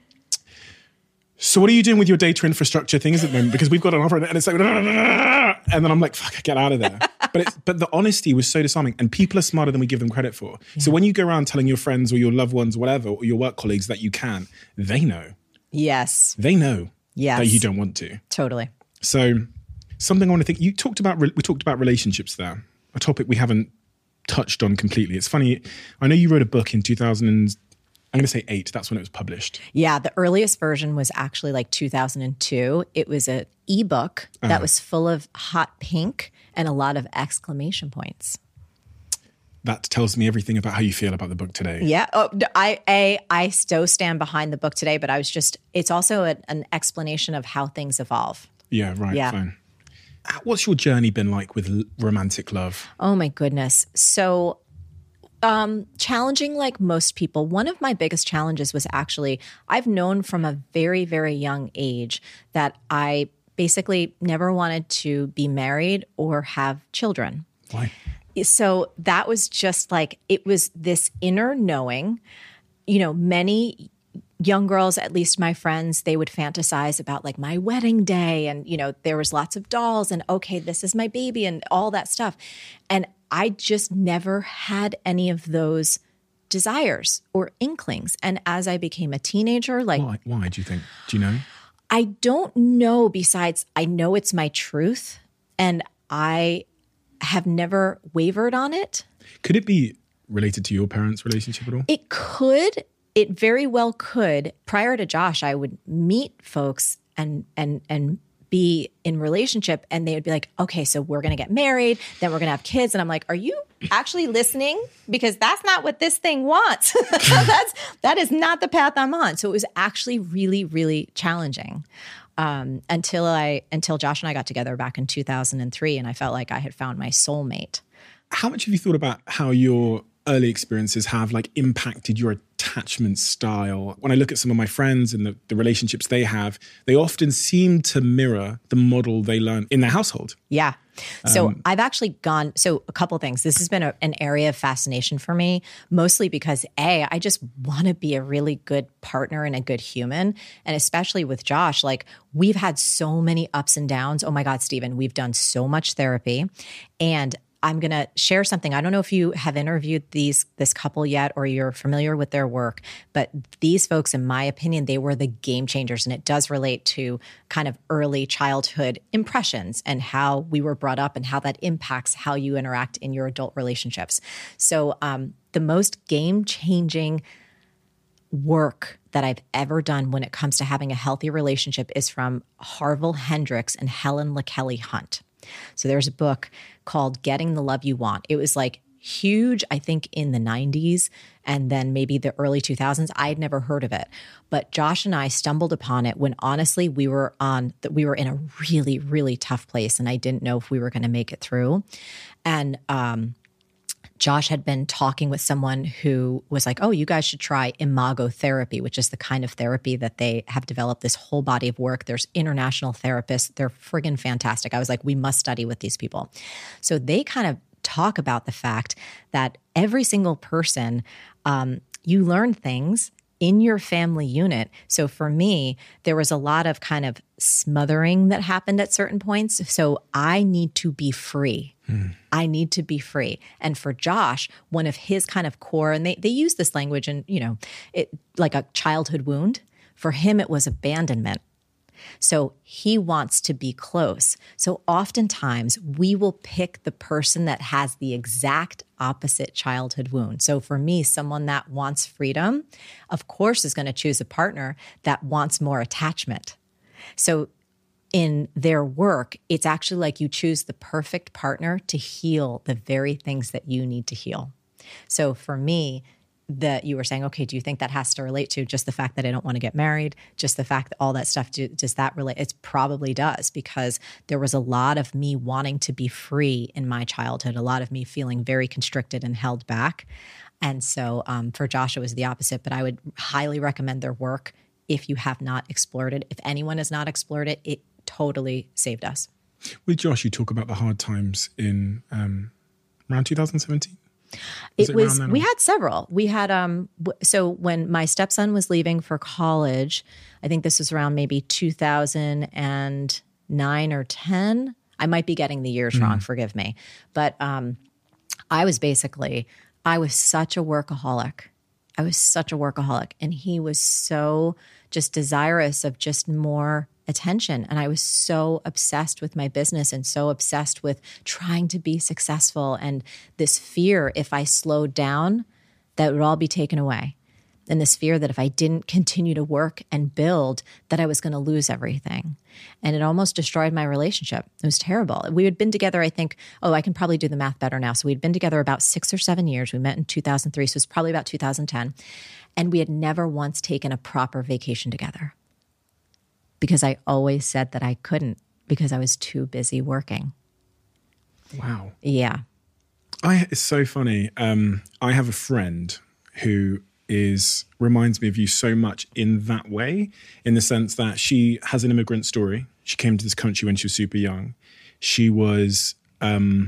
so what are you doing with your data infrastructure things at the moment? Because we've got an offer, and it's like, and then I'm like, fuck, get out of there. But it's, but the honesty was so disarming, and people are smarter than we give them credit for. Yeah. So when you go around telling your friends or your loved ones or whatever, or your work colleagues that you can, they know. Yes. They know Yes. that you don't want to. Totally. So something I want to think, you talked about, we talked about relationships there, a topic we haven't touched on completely. It's funny, I know you wrote a book in two thousand, I'm going to say eight. That's when it was published. Yeah, the earliest version was actually like two thousand two. It was an ebook that Uh-huh. was full of hot pink and a lot of exclamation points. That tells me everything about how you feel about the book today. Yeah, oh, I a I still stand behind the book today, but I was just. It's also a, an explanation of how things evolve. Yeah, right, Yeah. fine. What's your journey been like with l- romantic love? Oh my goodness. So um, challenging like most people. One of my biggest challenges was actually, I've known from a very, very young age that I basically never wanted to be married or have children. Why? So that was just like, it was this inner knowing. You know, many young girls, at least my friends, they would fantasize about like my wedding day. And, you know, there was lots of dolls and, okay, this is my baby and all that stuff. And I just never had any of those desires or inklings. And as I became a teenager, like, Why? Why do you think? Do you know? I don't know, besides I know it's my truth and I have never wavered on it. Could it be related to your parents' relationship at all? It could. It very well could. Prior to Josh, I would meet folks and and and be in relationship and they would be like, okay, so we're going to get married, then we're going to have kids. And I'm like, are you actually listening? Because that's not what this thing wants. that's, that is not the path I'm on. So it was actually really, really challenging um, until I, until Josh and I got together back in two thousand three and I felt like I had found my soulmate. How much have you thought about how your early experiences have like impacted your attachment style? When I look at some of my friends and the, the relationships they have, they often seem to mirror the model they learned in their household. Yeah. So Um, I've actually gone, so a couple things. This has been a, an area of fascination for me, mostly because A, I just want to be a really good partner and a good human. And especially with Josh, like we've had so many ups and downs. Oh my God, Stephen, we've done so much therapy. And I'm going to share something. I don't know if you have interviewed these this couple yet or you're familiar with their work, but these folks, in my opinion, they were the game changers. And it does relate to kind of early childhood impressions and how we were brought up and how that impacts how you interact in your adult relationships. So um, the most game changing work that I've ever done when it comes to having a healthy relationship is from Harville Hendrix and Helen LaKelly Hunt. So there's a book called Getting the Love You Want. It was like huge, I think, in the nineties and then maybe the early two thousands. I had never heard of it. But Josh and I stumbled upon it when honestly we were on that we were in a really, really tough place and I didn't know if we were going to make it through. And um Josh had been talking with someone who was like, oh, you guys should try imago therapy, which is the kind of therapy that they have developed this whole body of work. There's international therapists. They're friggin' fantastic. I was like, we must study with these people. So they kind of talk about the fact that every single person, um, you learn things in your family unit. So for me, there was a lot of kind of smothering that happened at certain points. So I need to be free. Hmm. I need to be free. And for Josh, one of his kind of core, and they, they use this language and, you know, it like a childhood wound. For him, it was abandonment. So he wants to be close. So oftentimes we will pick the person that has the exact opposite childhood wound. So for me, someone that wants freedom, of course, is going to choose a partner that wants more attachment. So in their work, it's actually like you choose the perfect partner to heal the very things that you need to heal. So for me, that you were saying, okay, do you think that has to relate to just the fact that I don't want to get married? Just the fact that all that stuff, do, does that relate? It probably does, because there was a lot of me wanting to be free in my childhood, a lot of me feeling very constricted and held back. And so um, for Josh, it was the opposite, but I would highly recommend their work if you have not explored it. If anyone has not explored it, it totally saved us. With Josh, you talk about the hard times in um, around two thousand seventeen? Was It it was, around then we or- had several. We had, um, w- so when my stepson was leaving for college, I think this was around maybe two thousand nine or ten. I might be getting the years wrong, forgive me. But um, I was basically, I was such a workaholic. I was such a workaholic. And he was so just desirous of just more attention. And I was so obsessed with my business and so obsessed with trying to be successful. And this fear, if I slowed down, that would all be taken away. And this fear that if I didn't continue to work and build, that I was going to lose everything. And it almost destroyed my relationship. It was terrible. We had been together, I think, oh, I can probably do the math better now. So we'd been together about six or seven years. We met in two thousand three, so it was probably about two thousand ten. And we had never once taken a proper vacation together, because I always said that I couldn't. because I was too busy working. Wow. Yeah. I, it's so funny. Um, I have a friend who is reminds me of you so much in that way, in the sense that she has an immigrant story. She came to this country when she was super young. She was um,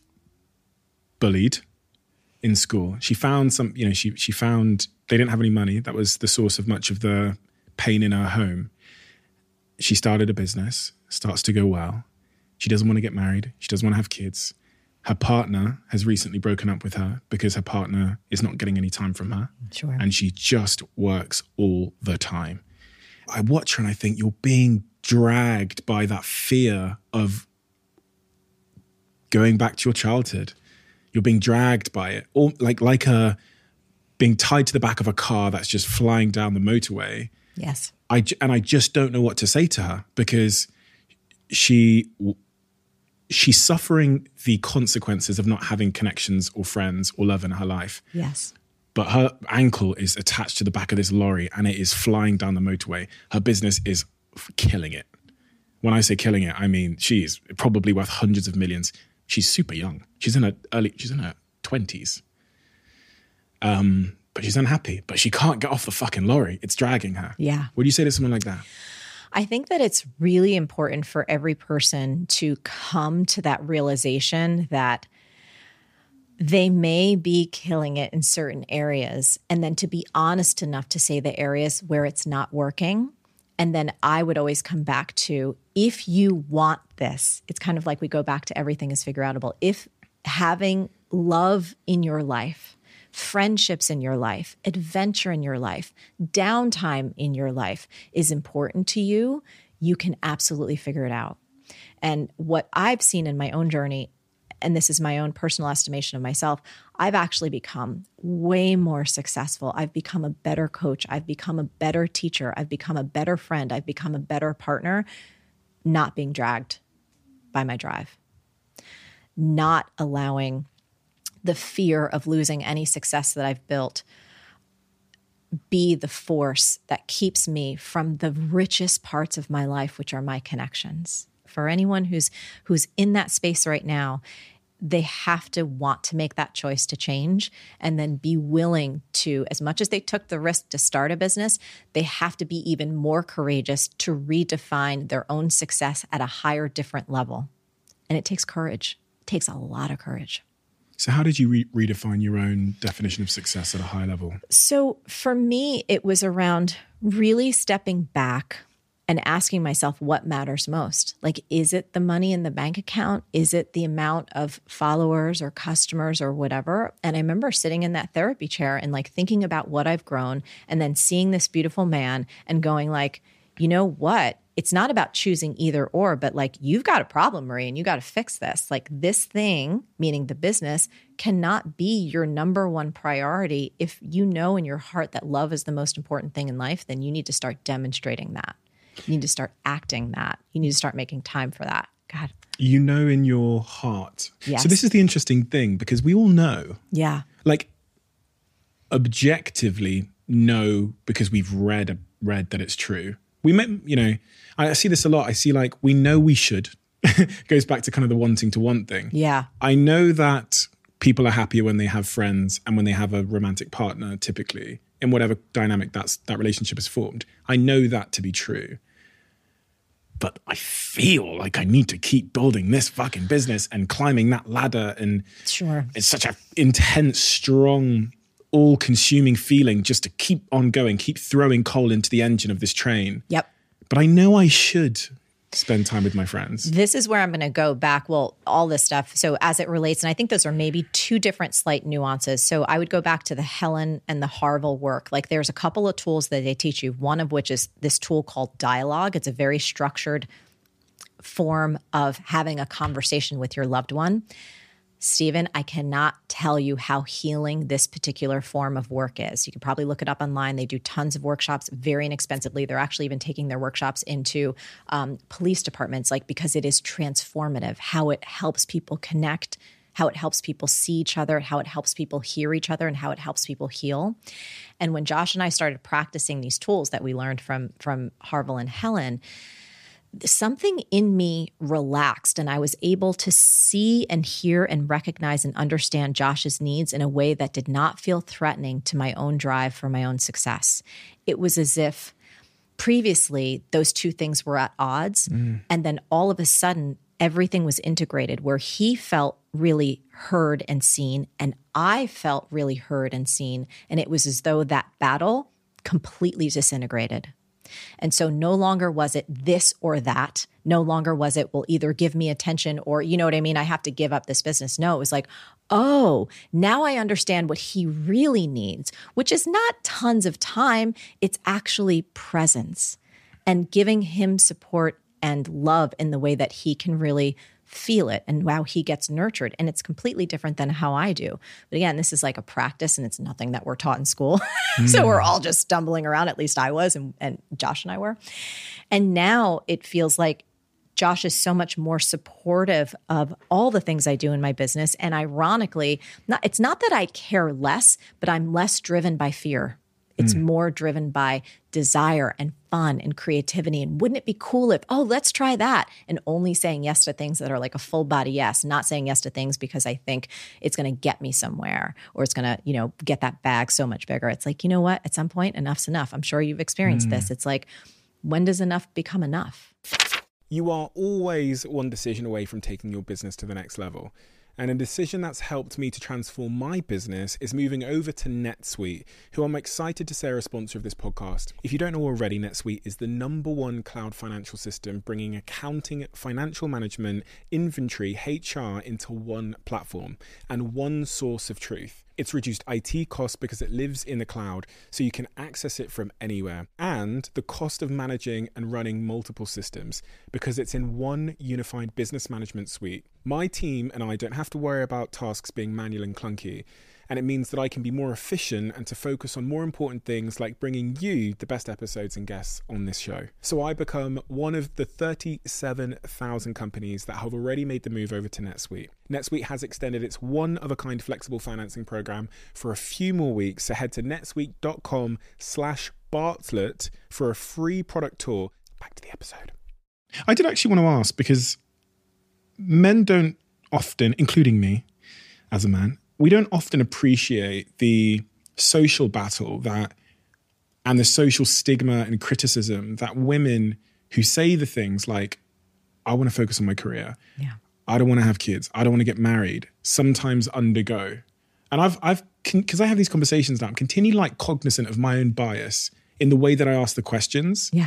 bullied in school. She found some, you know, she she found they didn't have any money. That was the source of much of the pain in her home. She started a business, starts to go well. She doesn't want to get married. She doesn't want to have kids. Her partner has recently broken up with her because her partner is not getting any time from her. Sure. And she just works all the time. I watch her and I think you're being dragged by that fear of going back to your childhood. You're being dragged by it. Or like, like a being tied to the back of a car that's just flying down the motorway. Yes. I, and I just don't know what to say to her because she... she's suffering the consequences of not having connections or friends or love in her life. Yes. But her ankle is attached to the back of this lorry and it is flying down the motorway. Her business is killing it. When I say killing it, I mean she's probably worth hundreds of millions. She's super young. She's in her early, she's in her twenties. Um, but she's unhappy. But she can't get off the fucking lorry. It's dragging her. Yeah. What do you say to someone like that? I think that it's really important for every person to come to that realization that they may be killing it in certain areas, and then to be honest enough to say the areas where it's not working. And then I would always come back to, if you want this, it's kind of like we go back to everything is figure outable. If having love in your life, friendships in your life, adventure in your life, downtime in your life is important to you, you can absolutely figure it out. And what I've seen in my own journey, and this is my own personal estimation of myself, I've actually become way more successful. I've become a better coach. I've become a better teacher. I've become a better friend. I've become a better partner, not being dragged by my drive, not allowing the fear of losing any success that I've built be the force that keeps me from the richest parts of my life, which are my connections. For anyone who's who's in that space right now, they have to want to make that choice to change and then be willing to, as much as they took the risk to start a business, they have to be even more courageous to redefine their own success at a higher, different level. And it takes courage. It takes a lot of courage. So how did you re- redefine your own definition of success at a high level? So for me, it was around really stepping back and asking myself what matters most. Like, is it the money in the bank account? Is it the amount of followers or customers or whatever? And I remember sitting in that therapy chair and like thinking about what I've grown and then seeing this beautiful man and going like, you know what? It's not about choosing either or, but like, you've got a problem, Marie, and you got to fix this. Like this thing, meaning the business, cannot be your number one priority. If you know in your heart that love is the most important thing in life, then you need to start demonstrating that. You need to start acting that. You need to start making time for that. God. You know in your heart. Yes. So this is the interesting thing, because we all know. Yeah. Like objectively know because we've read read that it's true. We may, you know, I see this a lot. I see like, we know we should. It goes back to kind of the wanting to want thing. Yeah. I know that people are happier when they have friends and when they have a romantic partner, typically, in whatever dynamic that's that relationship is formed. I know that to be true. But I feel like I need to keep building this fucking business and climbing that ladder. And sure, it's such an intense, strong, all-consuming feeling just to keep on going, keep throwing coal into the engine of this train. Yep. But I know I should spend time with my friends. This is where I'm going to go back. Well, all this stuff. So as it relates, and I think those are maybe two different slight nuances. So I would go back to the Helen and the Harville work. Like there's a couple of tools that they teach you, one of which is this tool called dialogue. It's a very structured form of having a conversation with your loved one. Stephen, I cannot tell you how healing this particular form of work is. You can probably look it up online. They do tons of workshops very inexpensively. They're actually even taking their workshops into um, police departments, like because it is transformative, how it helps people connect, how it helps people see each other, how it helps people hear each other, and how it helps people heal. And when Josh and I started practicing these tools that we learned from, from Harville and Helen, something in me relaxed, and I was able to see and hear and recognize and understand Josh's needs in a way that did not feel threatening to my own drive for my own success. It was as if previously those two things were at odds. Mm. And then all of a sudden, everything was integrated where he felt really heard and seen, and I felt really heard and seen. And it was as though that battle completely disintegrated. And so no longer was it this or that. No longer was it, well, either give me attention or, you know what I mean, I have to give up this business. No, it was like, oh, now I understand what he really needs, which is not tons of time. It's actually presence and giving him support and love in the way that he can really feel it and how he gets nurtured. And it's completely different than how I do. But again, this is like a practice and it's nothing that we're taught in school. Mm. So we're all just stumbling around. At least I was, and, and Josh and I were. And now it feels like Josh is so much more supportive of all the things I do in my business. And ironically, not, it's not that I care less, but I'm less driven by fear. It's mm. more driven by desire and fun and creativity. And wouldn't it be cool if, oh, let's try that? And only saying yes to things that are like a full body yes, not saying yes to things because I think it's going to get me somewhere or it's going to, you know, get that bag so much bigger. It's like, you know what? At some point, enough's enough. I'm sure you've experienced mm. this. It's like, when does enough become enough? You are always one decision away from taking your business to the next level. And a decision that's helped me to transform my business is moving over to NetSuite, who I'm excited to say are a sponsor of this podcast. If you don't know already, NetSuite is the number one cloud financial system, bringing accounting, financial management, inventory, H R into one platform and one source of truth. It's reduced I T costs because it lives in the cloud, so you can access it from anywhere. And the cost of managing and running multiple systems because it's in one unified business management suite. My team and I don't have to worry about tasks being manual and clunky. And it means that I can be more efficient and to focus on more important things like bringing you the best episodes and guests on this show. So I become one of the thirty-seven thousand companies that have already made the move over to NetSuite. NetSuite has extended its one-of-a-kind flexible financing program for a few more weeks. So head to netsuite.com slash Bartlett for a free product tour. Back to the episode. I did actually want to ask, because men don't often, including me as a man, we don't often appreciate the social battle that and the social stigma and criticism that women who say the things like, I want to focus on my career. Yeah. I don't want to have kids. I don't want to get married, sometimes undergo. And I've, I've, because I have these conversations now, I'm continually like cognizant of my own bias in the way that I ask the questions. Yeah.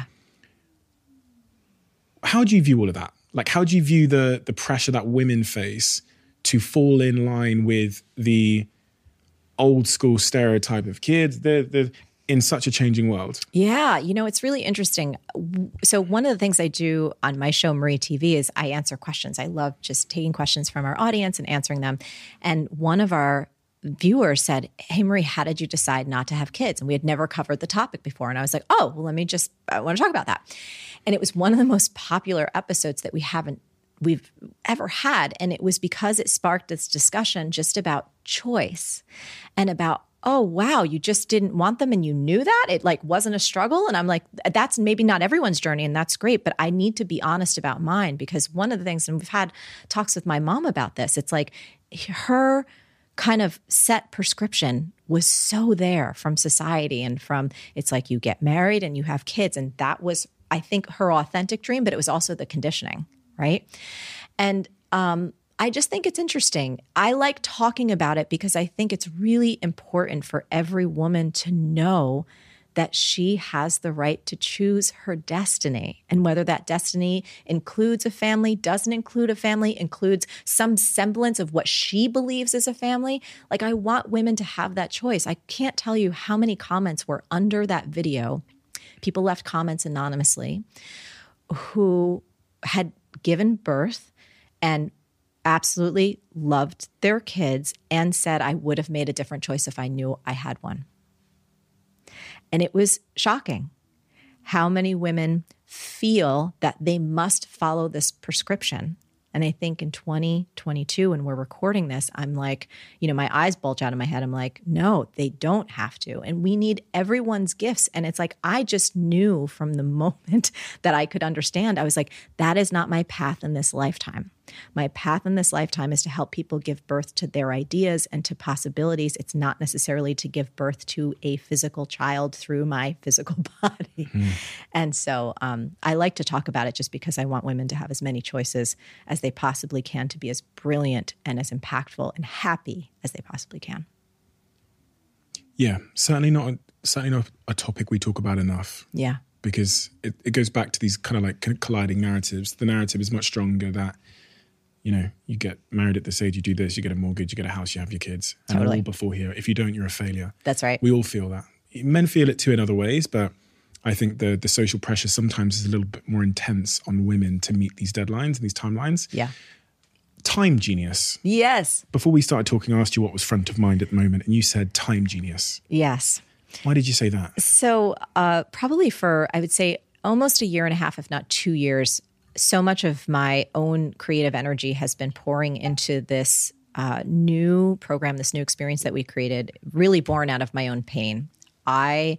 How do you view all of that? Like, how do you view the the pressure that women face to fall in line with the old school stereotype of kids? They're, they're in such a changing world. Yeah. You know, it's really interesting. So one of the things I do on my show, Marie T V, is I answer questions. I love just taking questions from our audience and answering them. And one of our viewers said, hey, Marie, how did you decide not to have kids? And we had never covered the topic before. And I was like, oh, well, let me just, I want to talk about that. And it was one of the most popular episodes that we haven't we've ever had. And it was because it sparked this discussion just about choice and about, oh, wow, you just didn't want them and you knew that? It like wasn't a struggle? And I'm like, that's maybe not everyone's journey and that's great, but I need to be honest about mine, because one of the things, and we've had talks with my mom about this, it's like her kind of set prescription was so there from society and from, it's like you get married and you have kids. And that was, I think, her authentic dream, but it was also the conditioning. Right. And um, I just think it's interesting. I like talking about it because I think it's really important for every woman to know that she has the right to choose her destiny. And whether that destiny includes a family, doesn't include a family, includes some semblance of what she believes is a family. Like, I want women to have that choice. I can't tell you how many comments were under that video. People left comments anonymously who had given birth and absolutely loved their kids and said, I would have made a different choice if I knew I had one. And it was shocking how many women feel that they must follow this prescription And I think in twenty twenty-two, when we're recording this, I'm like, you know, my eyes bulge out of my head. I'm like, no, they don't have to. And we need everyone's gifts. And it's like, I just knew from the moment that I could understand, I was like, that is not my path in this lifetime. My path in this lifetime is to help people give birth to their ideas and to possibilities. It's not necessarily to give birth to a physical child through my physical body. Mm. And so um, I like to talk about it just because I want women to have as many choices as they possibly can to be as brilliant and as impactful and happy as they possibly can. Yeah, certainly not a, certainly not a topic we talk about enough. Yeah. Because it, it goes back to these kind of like colliding narratives. The narrative is much stronger that, you know, you get married at this age, you do this, you get a mortgage, you get a house, you have your kids. And totally. They're all before here. If you don't, you're a failure. That's right. We all feel that. Men feel it too in other ways, but I think the the social pressure sometimes is a little bit more intense on women to meet these deadlines and these timelines. Yeah. Time genius. Yes. Before we started talking, I asked you what was front of mind at the moment, and you said time genius. Yes. Why did you say that? So uh, probably for, I would say, almost a year and a half, if not two years, so much of my own creative energy has been pouring into this uh, new program, this new experience that we created, really born out of my own pain. I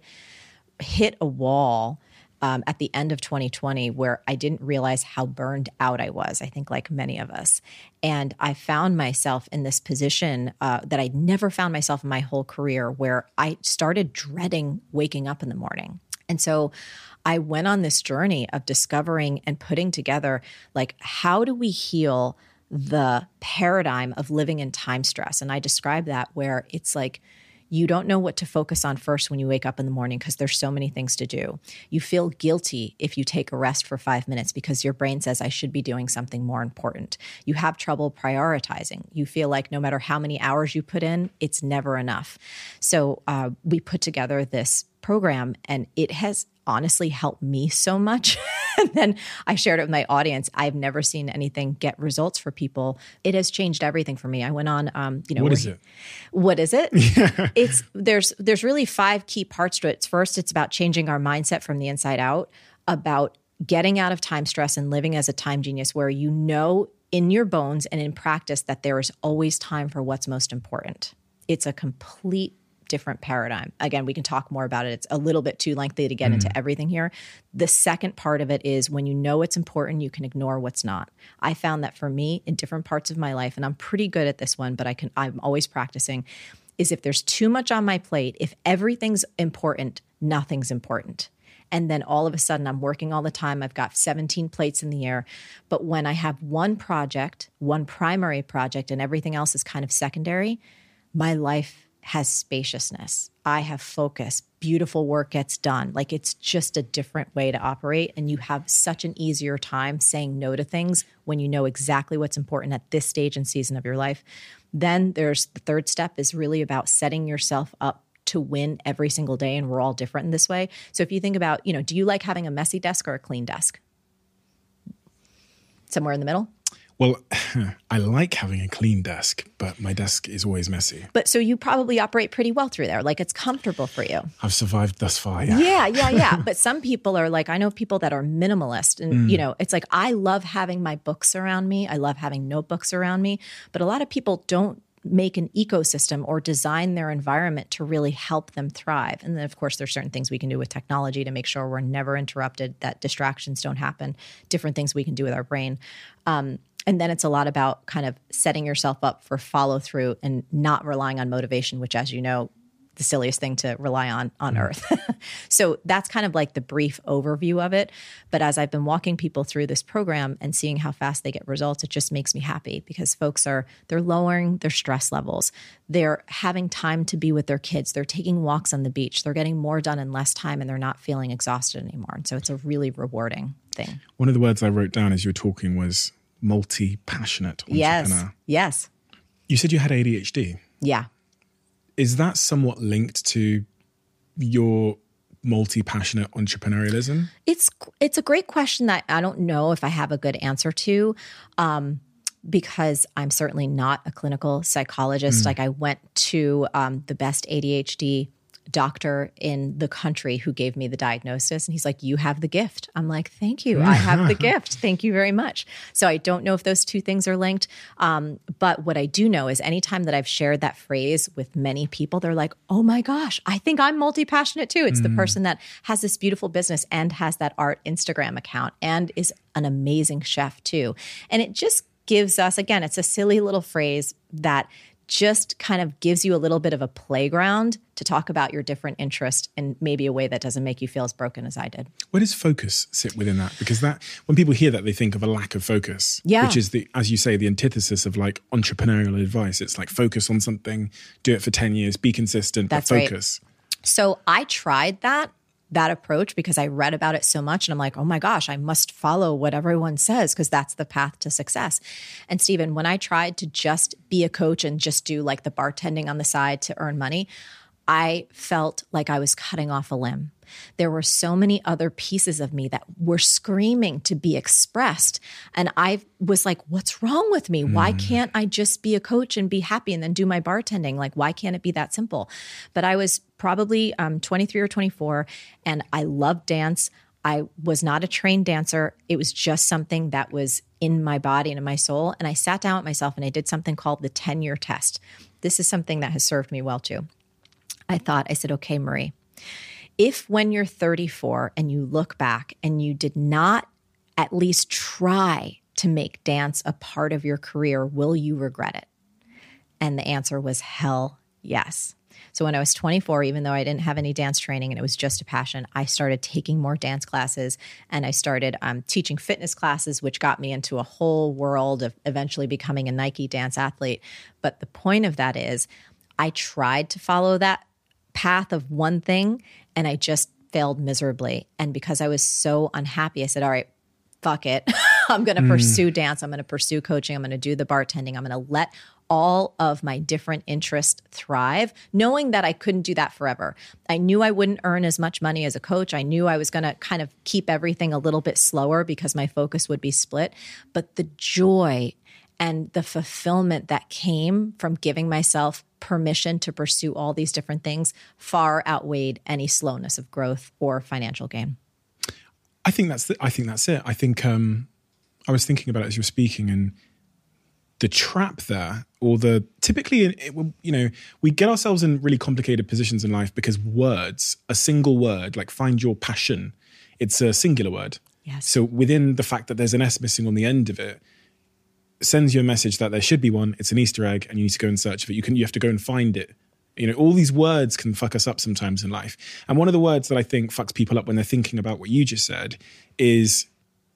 hit a wall um, at the end of twenty twenty where I didn't realize how burned out I was, I think like many of us. And I found myself in this position uh, that I'd never found myself in my whole career, where I started dreading waking up in the morning. And so I went on this journey of discovering and putting together, like, how do we heal the paradigm of living in time stress? And I describe that where it's like, you don't know what to focus on first when you wake up in the morning because there's so many things to do. You feel guilty if you take a rest for five minutes because your brain says, I should be doing something more important. You have trouble prioritizing. You feel like no matter how many hours you put in, it's never enough. So uh, we put together this program, and it has honestly helped me so much. And then I shared it with my audience. I've never seen anything get results for people. It has changed everything for me. I went on, um, you know, what is it? What is it? Yeah. It's there's there's really five key parts to it. First, it's about changing our mindset from the inside out, about getting out of time stress and living as a time genius, where you know in your bones and in practice that there is always time for what's most important. It's a complete different paradigm. Again, we can talk more about it. It's a little bit too lengthy to get mm. into everything here. The second part of it is when you know it's important, you can ignore what's not. I found that for me in different parts of my life, and I'm pretty good at this one, but I can, I'm always practicing, is if there's too much on my plate, if everything's important, nothing's important. And then all of a sudden I'm working all the time. I've got seventeen plates in the air. But when I have one project, one primary project, and everything else is kind of secondary, my life has spaciousness. I have focus. Beautiful work gets done. Like, it's just a different way to operate. And you have such an easier time saying no to things when you know exactly what's important at this stage and season of your life. Then there's the third step is really about setting yourself up to win every single day. And we're all different in this way. So if you think about, you know, do you like having a messy desk or a clean desk? Somewhere in the middle? Well, I like having a clean desk, but my desk is always messy. But so you probably operate pretty well through there. Like, it's comfortable for you. I've survived thus far, yeah. Yeah, yeah, yeah. But some people are like, I know people that are minimalist. And, mm. you know, it's like, I love having my books around me. I love having notebooks around me. But a lot of people don't make an ecosystem or design their environment to really help them thrive. And then, of course, there's certain things we can do with technology to make sure we're never interrupted, that distractions don't happen, different things we can do with our brain. Um, And then it's a lot about kind of setting yourself up for follow through and not relying on motivation, which, as you know, the silliest thing to rely on on mm. earth. So that's kind of like the brief overview of it. But as I've been walking people through this program and seeing how fast they get results, it just makes me happy because folks are, they're lowering their stress levels. They're having time to be with their kids. They're taking walks on the beach. They're getting more done in less time, and they're not feeling exhausted anymore. And so it's a really rewarding thing. One of the words I wrote down as you were talking was multi-passionate entrepreneur. Yes, yes. You said you had A D H D. Yeah. Is that somewhat linked to your multi-passionate entrepreneurialism? It's it's a great question that I don't know if I have a good answer to, um, because I'm certainly not a clinical psychologist. Mm. Like, I went to um, the best A D H D doctor in the country who gave me the diagnosis. And he's like, you have the gift. I'm like, thank you. I have the gift. Thank you very much. So I don't know if those two things are linked. Um, but what I do know is anytime that I've shared that phrase with many people, they're like, oh my gosh, I think I'm multi-passionate too. It's mm. the person that has this beautiful business and has that art Instagram account and is an amazing chef too. And it just gives us, again, it's a silly little phrase that just kind of gives you a little bit of a playground to talk about your different interests in maybe a way that doesn't make you feel as broken as I did. Where does focus sit within that? Because that when people hear that, they think of a lack of focus, yeah. which is the, as you say, the antithesis of like entrepreneurial advice. It's like focus on something, do it for ten years, be consistent, That's but focus. Right. So I tried that. that approach because I read about it so much and I'm like, oh my gosh, I must follow what everyone says because that's the path to success. And Stephen, when I tried to just be a coach and just do like the bartending on the side to earn money, I felt like I was cutting off a limb. There were so many other pieces of me that were screaming to be expressed. And I was like, what's wrong with me? Mm. Why can't I just be a coach and be happy and then do my bartending? Like, why can't it be that simple? But I was probably um, twenty-three or twenty-four and I loved dance. I was not a trained dancer. It was just something that was in my body and in my soul. And I sat down with myself and I did something called the ten-year test. This is something that has served me well too. I thought, I said, okay, Marie, if when you're thirty-four and you look back and you did not at least try to make dance a part of your career, will you regret it? And the answer was hell yes. So when I was twenty-four, even though I didn't have any dance training and it was just a passion, I started taking more dance classes and I started um, teaching fitness classes, which got me into a whole world of eventually becoming a Nike dance athlete. But the point of that is I tried to follow that path of one thing and I just failed miserably. And because I was so unhappy, I said, all right, fuck it. I'm going to mm. pursue dance. I'm going to pursue coaching. I'm going to do the bartending. I'm going to let all of my different interests thrive, knowing that I couldn't do that forever. I knew I wouldn't earn as much money as a coach. I knew I was going to kind of keep everything a little bit slower because my focus would be split. But the joy and the fulfillment that came from giving myself permission to pursue all these different things far outweighed any slowness of growth or financial gain. I think that's the, I think that's it. I think um, I was thinking about it as you were speaking, and the trap there, or the typically, it, you know, we get ourselves in really complicated positions in life because words, a single word, like find your passion, it's a singular word. Yes. So within the fact that there's an S missing on the end of it, sends you a message that there should be one. It's an Easter egg, and you need to go in search of it. You can, you have to go and find it. You know, all these words can fuck us up sometimes in life. And one of the words that I think fucks people up when they're thinking about what you just said is,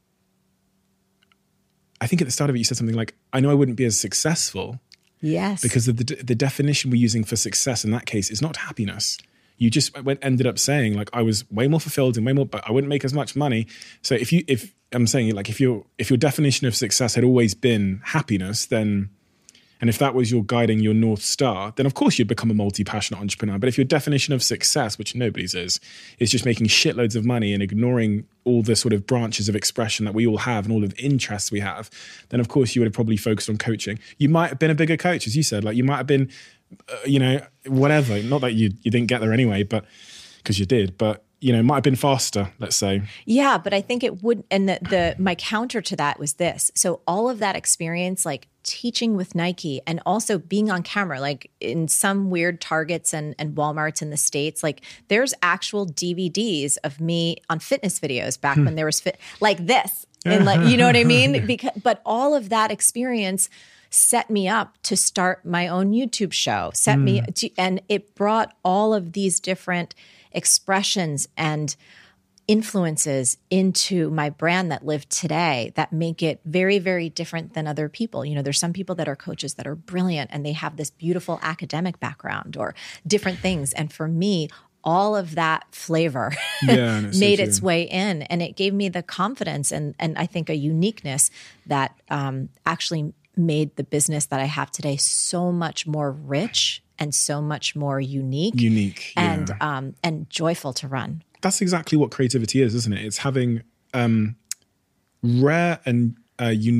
I think at the start of it, you said something like, I know I wouldn't be as successful. Yes. Because of the, the definition we're using for success in that case is not happiness. You just went, ended up saying like, I was way more fulfilled and way more, but I wouldn't make as much money. So if you, if I'm saying like, if your, if your definition of success had always been happiness, then, and if that was your guiding your North Star, then of course you'd become a multi-passionate entrepreneur. But if your definition of success, which nobody's is, is just making shitloads of money and ignoring all the sort of branches of expression that we all have and all of the interests we have, then of course you would have probably focused on coaching. You might have been a bigger coach, as you said, like you might have been, uh, you know, whatever. Not that you, you didn't get there anyway, but because you did, but you know, might have been faster, let's say. Yeah, but I think it would, and the, the my counter to that was this. So all of that experience, like teaching with Nike and also being on camera, like in some weird Targets and, and Walmarts in the States, like there's actual D V Ds of me on fitness videos back hmm. when there was fit, like this. And like, you know what I mean? Because, but all of that experience set me up to start my own YouTube show, set mm. me, to, and it brought all of these different expressions and influences into my brand that live today that make it very, very different than other people. You know, there's some people that are coaches that are brilliant and they have this beautiful academic background or different things. And for me, all of that flavor yeah, made so its way in, and it gave me the confidence and, and I think a uniqueness that um, actually made the business that I have today so much more rich and so much more unique, unique, and yeah. um, and joyful to run. That's exactly what creativity is, isn't it? It's having um, rare and uh, unique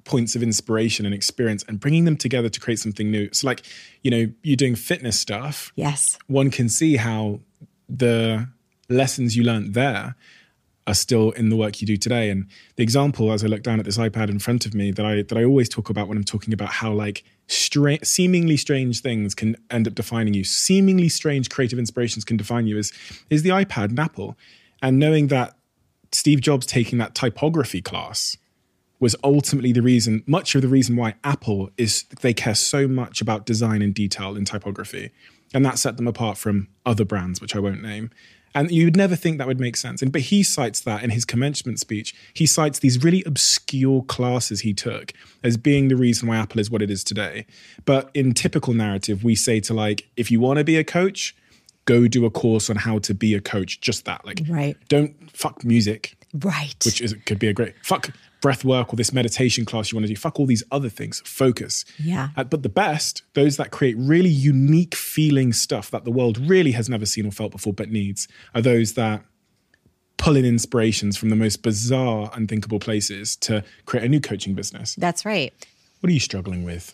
points of inspiration and experience and bringing them together to create something new. So like, you know, you're doing fitness stuff. Yes. One can see how the lessons you learned there are still in the work you do today. And the example, as I look down at this iPad in front of me, that I that I always talk about when I'm talking about how like stra- seemingly strange things can end up defining you, seemingly strange creative inspirations can define you, is, is the iPad and Apple. And knowing that Steve Jobs taking that typography class was ultimately the reason, much of the reason why Apple is, they care so much about design and detail in typography. And that set them apart from other brands, which I won't name. And you'd never think that would make sense. And but he cites that in his commencement speech. He cites these really obscure classes he took as being the reason why Apple is what it is today. But in typical narrative, we say to like, if you want to be a coach, go do a course on how to be a coach. Just that. Like, right. Don't fuck music. Right. Which is could be a great, fuck breath work or this meditation class you want to do. Fuck all these other things. Focus. Yeah. Uh, but the best, those that create really unique feeling stuff that the world really has never seen or felt before but needs, are those that pull in inspirations from the most bizarre, unthinkable places to create a new coaching business. That's right. What are you struggling with?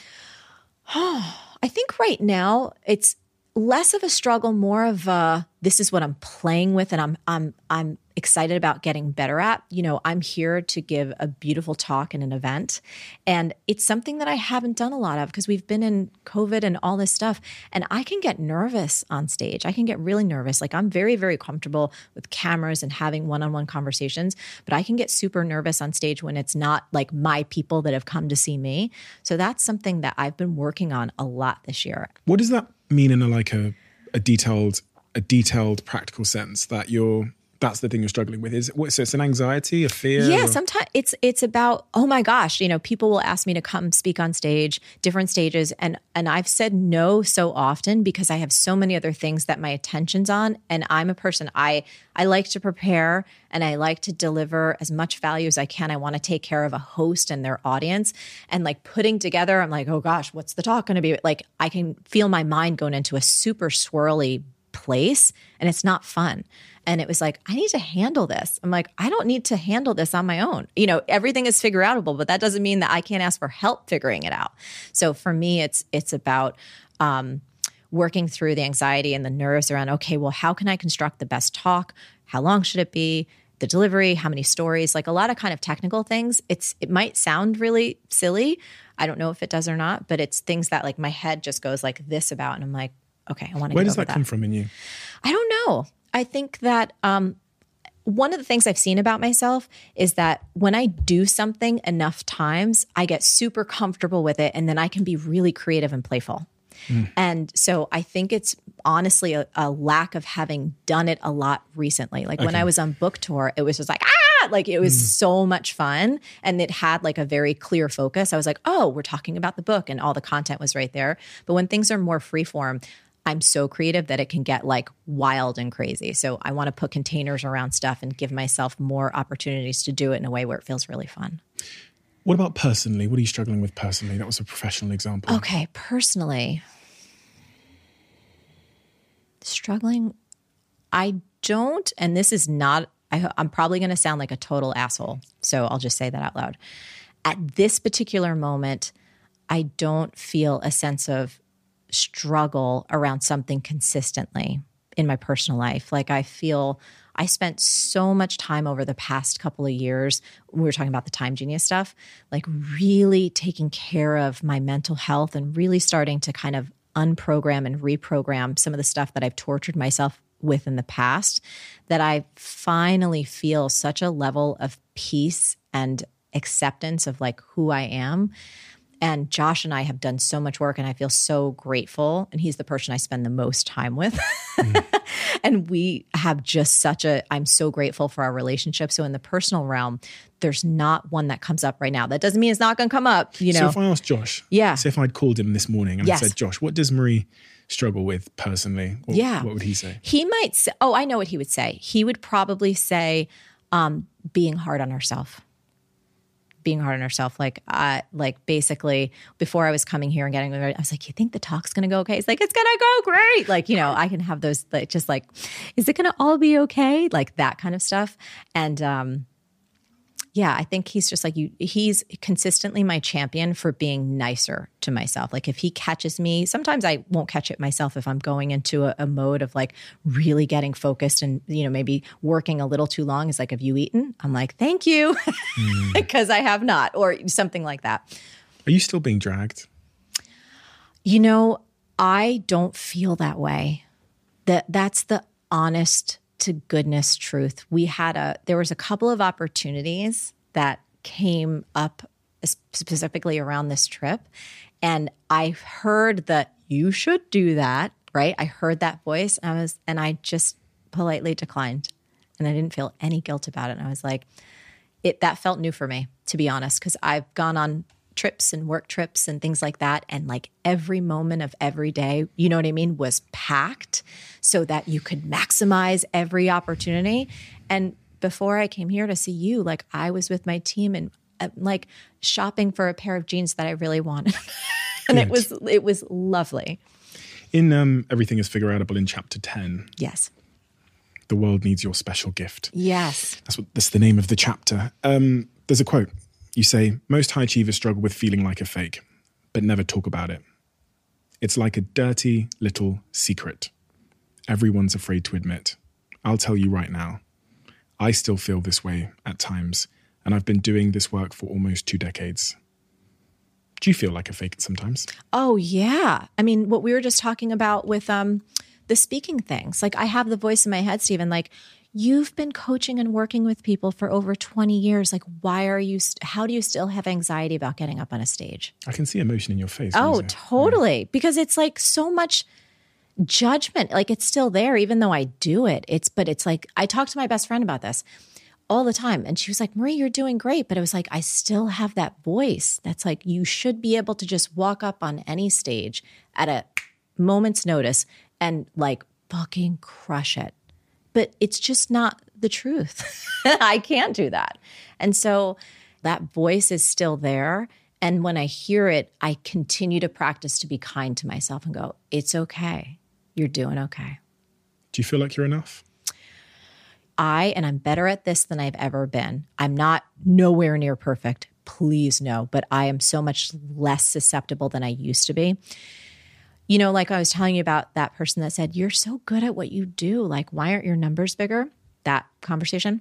I think right now it's less of a struggle, more of a, this is what I'm playing with and I'm I'm I'm excited about getting better at. You know, I'm here to give a beautiful talk in an event. And it's something that I haven't done a lot of because we've been in COVID and all this stuff. And I can get nervous on stage. I can get really nervous. Like I'm very, very comfortable with cameras and having one-on-one conversations, but I can get super nervous on stage when it's not like my people that have come to see me. So that's something that I've been working on a lot this year. What does that mean in a like a, a detailed, a detailed practical sense that you're that's the thing you're struggling with? Is it, so it's an anxiety, a fear? Yeah, or? sometimes it's it's about, oh my gosh, you know, people will ask me to come speak on stage, different stages. And and I've said no so often because I have so many other things that my attention's on. And I'm a person, I I like to prepare and I like to deliver as much value as I can. I want to take care of a host and their audience. And like putting together, I'm like, oh gosh, what's the talk going to be? Like I can feel my mind going into a super swirly place and it's not fun. And it was like, I need to handle this. I'm like, I don't need to handle this on my own. You know, everything is figure outable, but that doesn't mean that I can't ask for help figuring it out. So for me, it's it's about um, working through the anxiety and the nerves around, okay, well, how can I construct the best talk? How long should it be? The delivery, how many stories, like a lot of kind of technical things. It's it might sound really silly. I don't know if it does or not, but it's things that like my head just goes like this about. And I'm like, okay, I want to Where get does over that, that come from in you? I don't know. I think that um, one of the things I've seen about myself is that when I do something enough times, I get super comfortable with it and then I can be really creative and playful. Mm. And so I think it's honestly a, a lack of having done it a lot recently. Like okay. when I was on book tour, it was just like, ah, like it was mm. so much fun. And it had like a very clear focus. I was like, oh, we're talking about the book and all the content was right there. But when things are more freeform, I'm so creative that it can get like wild and crazy. So I want to put containers around stuff and give myself more opportunities to do it in a way where it feels really fun. What about personally? What are you struggling with personally? That was a professional example. Okay, personally. Struggling. I don't, and this is not, I, I'm probably going to sound like a total asshole. So I'll just say that out loud. At this particular moment, I don't feel a sense of struggle around something consistently in my personal life. Like I feel I spent so much time over the past couple of years, we were talking about the Time Genius stuff, like really taking care of my mental health and really starting to kind of unprogram and reprogram some of the stuff that I've tortured myself with in the past, that I finally feel such a level of peace and acceptance of like who I am. And Josh and I have done so much work and I feel so grateful. And he's the person I spend the most time with. Mm. And we have just such a, I'm so grateful for our relationship. So in the personal realm, there's not one that comes up right now. That doesn't mean it's not going to come up, you know? So if I asked Josh, yeah. so if I'd called him this morning and yes. I said, Josh, what does Marie struggle with personally? What, yeah. what would he say? He might say, oh, I know what he would say. He would probably say um, being hard on herself. being hard on herself. Like, uh, like basically before I was coming here and getting ready, I was like, you think the talk's going to go okay? It's like, it's going to go great. Like, you know, I can have those, like, just like, is it going to all be okay? Like that kind of stuff. And, um, Yeah, I think he's just like you. He's consistently my champion for being nicer to myself. Like if he catches me, sometimes I won't catch it myself if I'm going into a, a mode of like really getting focused and, you know, maybe working a little too long. It's like, have you eaten? I'm like, thank you, because mm. I have not, or something like that. Are you still being dragged? You know, I don't feel that way. That that's the honest to goodness truth. We had a, there was a couple of opportunities that came up specifically around this trip. And I heard that you should do that, right? I heard that voice and I was, and I just politely declined and I didn't feel any guilt about it. And I was like, it, that felt new for me, to be honest, because I've gone on trips and work trips and things like that. And like every moment of every day, you know what I mean, was packed so that you could maximize every opportunity. And before I came here to see you, like I was with my team and uh, like shopping for a pair of jeans that I really wanted. And it was, it was lovely. In um, Everything is Figureoutable in chapter ten. Yes. The world needs your special gift. Yes. That's what, that's the name of the chapter. Um, there's a quote. You say, most high achievers struggle with feeling like a fake, but never talk about it. It's like a dirty little secret. Everyone's afraid to admit. I'll tell you right now, I still feel this way at times, and I've been doing this work for almost two decades. Do you feel like a fake sometimes? Oh, yeah. I mean, what we were just talking about with um, the speaking things. Like I have the voice in my head, Stephen, like, you've been coaching and working with people for over twenty years. Like, why are you, st- how do you still have anxiety about getting up on a stage? I can see emotion in your face. Oh, totally. Yeah. Because it's like so much judgment. Like it's still there, even though I do it. It's, but it's like, I talk to my best friend about this all the time. And she was like, Marie, you're doing great. But it was like, I still have that voice. That's like, you should be able to just walk up on any stage at a moment's notice and like fucking crush it. But it's just not the truth. I can't do that. And so that voice is still there. And when I hear it, I continue to practice to be kind to myself and go, it's okay. You're doing okay. Do you feel like you're enough? I, and I'm better at this than I've ever been. I'm not nowhere near perfect. Please no. But I am so much less susceptible than I used to be. You know, like I was telling you about that person that said, you're so good at what you do. Like, why aren't your numbers bigger? That conversation.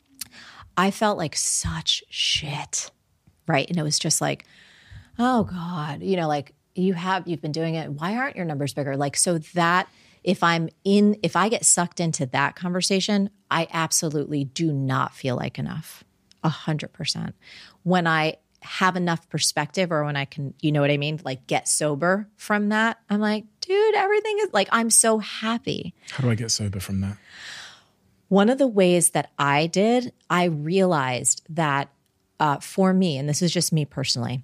I felt like such shit, right? And it was just like, oh God, you know, like you have, you've been doing it. Why aren't your numbers bigger? Like, so that if I'm in, if I get sucked into that conversation, I absolutely do not feel like enough. A hundred percent. When I have enough perspective or when I can, you know what I mean? Like get sober from that. I'm like, dude, everything is like, I'm so happy. How do I get sober from that? One of the ways that I did, I realized that uh, for me, and this is just me personally,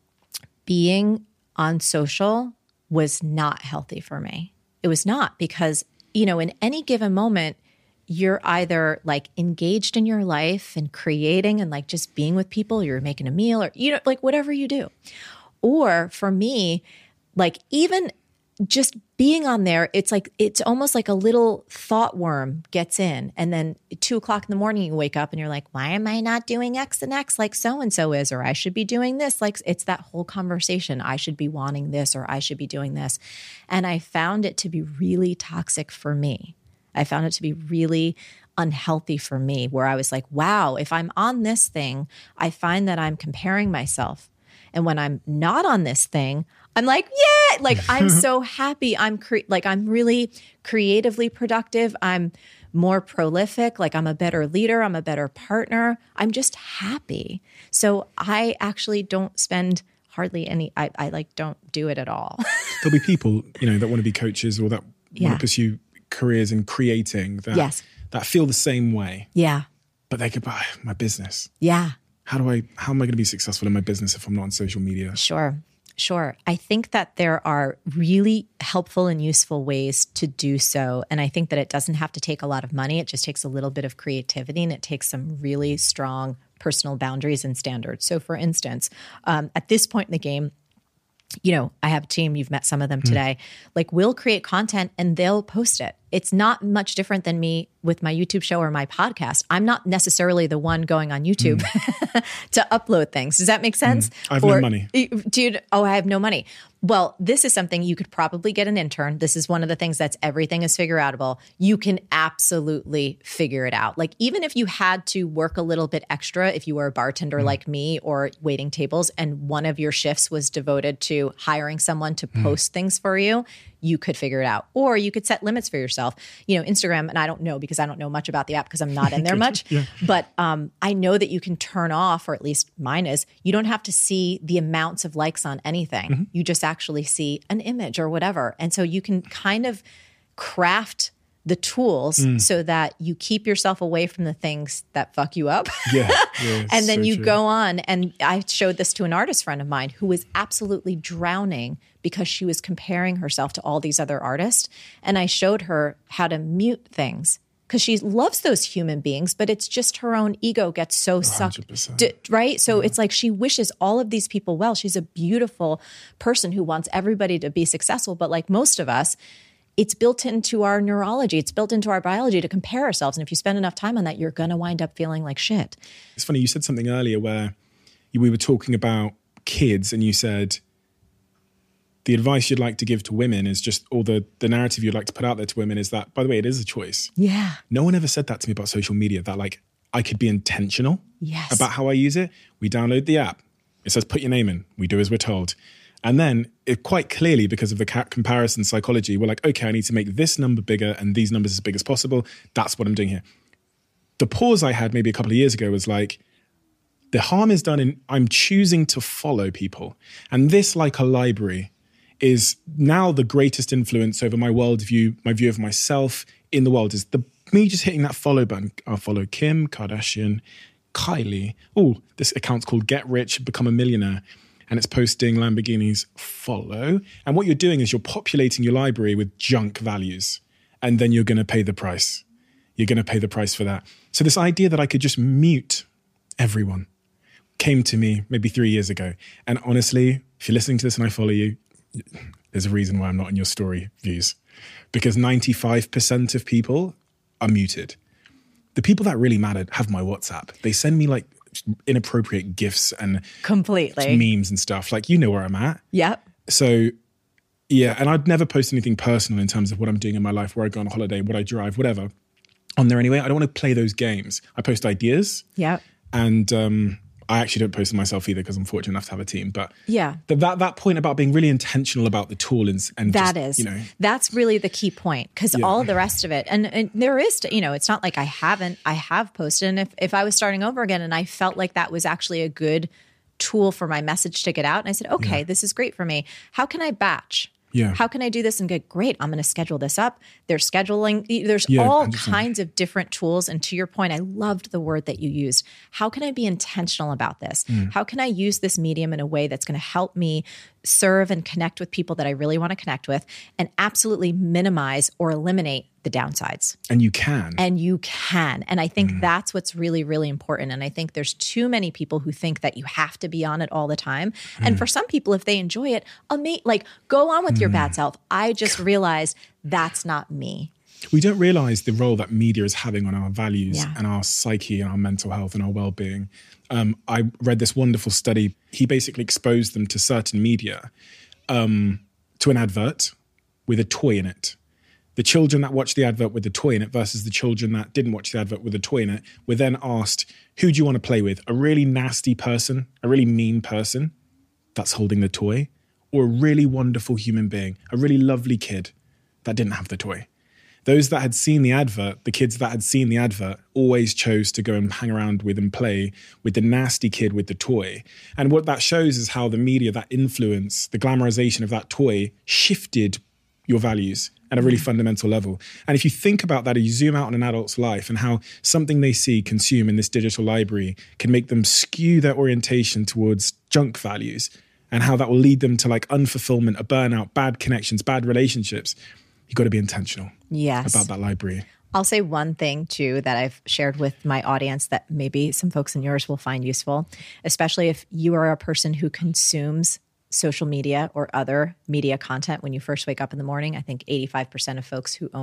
being on social was not healthy for me. It was not because, you know, in any given moment, you're either like engaged in your life and creating and like just being with people, you're making a meal or, you know, like whatever you do. Or for me, like even just being on there, it's like, it's almost like a little thought worm gets in. And then at two o'clock in the morning, you wake up and you're like, why am I not doing X and X like so-and-so is? Or I should be doing this. Like it's that whole conversation. I should be wanting this or I should be doing this. And I found it to be really toxic for me. I found it to be really unhealthy for me where I was like, wow, if I'm on this thing, I find that I'm comparing myself. And when I'm not on this thing, I'm like, yeah, like I'm so happy. I'm cre- like, I'm really creatively productive. I'm more prolific. Like I'm a better leader. I'm a better partner. I'm just happy. So I actually don't spend hardly any, I, I like don't do it at all. There'll be people, you know, that want to be coaches or that yeah. want to pursue careers in creating that, yes. that feel the same way. Yeah. But they could buy my business. Yeah. How do I, how am I going to be successful in my business if I'm not on social media? Sure. Sure. I think that there are really helpful and useful ways to do so. And I think that it doesn't have to take a lot of money. It just takes a little bit of creativity and it takes some really strong personal boundaries and standards. So for instance, um, at this point in the game, you know, I have a team, you've met some of them today, mm. like we'll create content and they'll post it. It's not much different than me with my YouTube show or my podcast. I'm not necessarily the one going on YouTube mm. to upload things. Does that make sense? Mm. I have or, no money. Dude, oh, I have no money. Well, this is something you could probably get an intern. This is one of the things that's everything is figure outable. You can absolutely figure it out. Like even if you had to work a little bit extra, if you were a bartender mm. like me or waiting tables and one of your shifts was devoted to hiring someone to mm. post things for you, you could figure it out. Or you could set limits for yourself. You know, Instagram, and I don't know because I don't know much about the app because I'm not in there much, yeah. but um, I know that you can turn off, or at least mine is, you don't have to see the amounts of likes on anything. Mm-hmm. You just actually see an image or whatever. And so you can kind of craft the tools mm. so that you keep yourself away from the things that fuck you up. Yeah, yeah and then so you true. go on. And I showed this to an artist friend of mine who was absolutely drowning because she was comparing herself to all these other artists. And I showed her how to mute things because she loves those human beings, but it's just her own ego gets so sucked, d- right? So yeah. it's like she wishes all of these people well. She's a beautiful person who wants everybody to be successful. But like most of us, it's built into our neurology. It's built into our biology to compare ourselves. And if you spend enough time on that, you're going to wind up feeling like shit. It's funny. You said something earlier where you, we were talking about kids and you said the advice you'd like to give to women is just, or the, the narrative you'd like to put out there to women is that, by the way, it is a choice. Yeah. No one ever said that to me about social media, that like I could be intentional yes. about how I use it. We download the app. It says, put your name in. We do as we're told. And then it quite clearly, because of the ca- comparison psychology, we're like, okay, I need to make this number bigger and these numbers as big as possible. That's what I'm doing here. The pause I had maybe a couple of years ago was like, the harm is done in I'm choosing to follow people. And this, like a library, is now the greatest influence over my worldview, my view of myself in the world is the me just hitting that follow button. I'll follow Kim Kardashian, Kylie. Oh, this account's called Get Rich, Become a Millionaire. And it's posting Lamborghinis, follow. And what you're doing is you're populating your library with junk values. And then you're going to pay the price. You're going to pay the price for that. So this idea that I could just mute everyone came to me maybe three years ago. And honestly, if you're listening to this and I follow you, there's a reason why I'm not in your story views. Because ninety-five percent of people are muted. The people that really matter have my WhatsApp. They send me like inappropriate gifs and completely memes and stuff. Like, you know where I'm at. Yep. So yeah, and I'd never post anything personal in terms of what I'm doing in my life, where I go on a holiday, what I drive, whatever on there anyway. I don't want to play those games. I post ideas. Yep. And um, I actually don't post them myself either because I'm fortunate enough to have a team. But yeah, th- that that point about being really intentional about the tool and, and that just, is, you know, that's really the key point because yeah. all the rest of it, and, and there is, you know, it's not like I haven't, I have posted. And if, if I was starting over again and I felt like that was actually a good tool for my message to get out, and I said, okay, yeah. this is great for me. How can I batch? Yeah. How can I do this and get great? I'm going to schedule this up. There's scheduling. There's yeah, all one hundred percent. Kinds of different tools. And to your point, I loved the word that you used. How can I be intentional about this? Mm. How can I use this medium in a way that's going to help me serve and connect with people that I really want to connect with and absolutely minimize or eliminate the downsides? And you can. And you can. And I think mm. that's what's really, really important. And I think there's too many people who think that you have to be on it all the time. Mm. And for some people, if they enjoy it, ama- like go on with mm. your bad self. I just realized that's not me. We don't realize the role that media is having on our values Yeah. and our psyche and our mental health and our well-being. Um, I read this wonderful study. He basically exposed them to certain media, um, to an advert with a toy in it. The children that watched the advert with the toy in it versus the children that didn't watch the advert with the toy in it were then asked, who do you want to play with? A really nasty person, a really mean person that's holding the toy, or a really wonderful human being, a really lovely kid that didn't have the toy? Those that had seen the advert, the kids that had seen the advert, always chose to go and hang around with and play with the nasty kid with the toy. And what that shows is how the media, that influence, the glamorization of that toy shifted your values at a really fundamental level. And if you think about that, you zoom out on an adult's life and how something they see, consume in this digital library can make them skew their orientation towards junk values and how that will lead them to like unfulfillment, a burnout, bad connections, bad relationships. You've got to be intentional yes. about that library. I'll say one thing too that I've shared with my audience that maybe some folks in yours will find useful, especially if you are a person who consumes social media or other media content when you first wake up in the morning. I think eighty-five percent of folks who own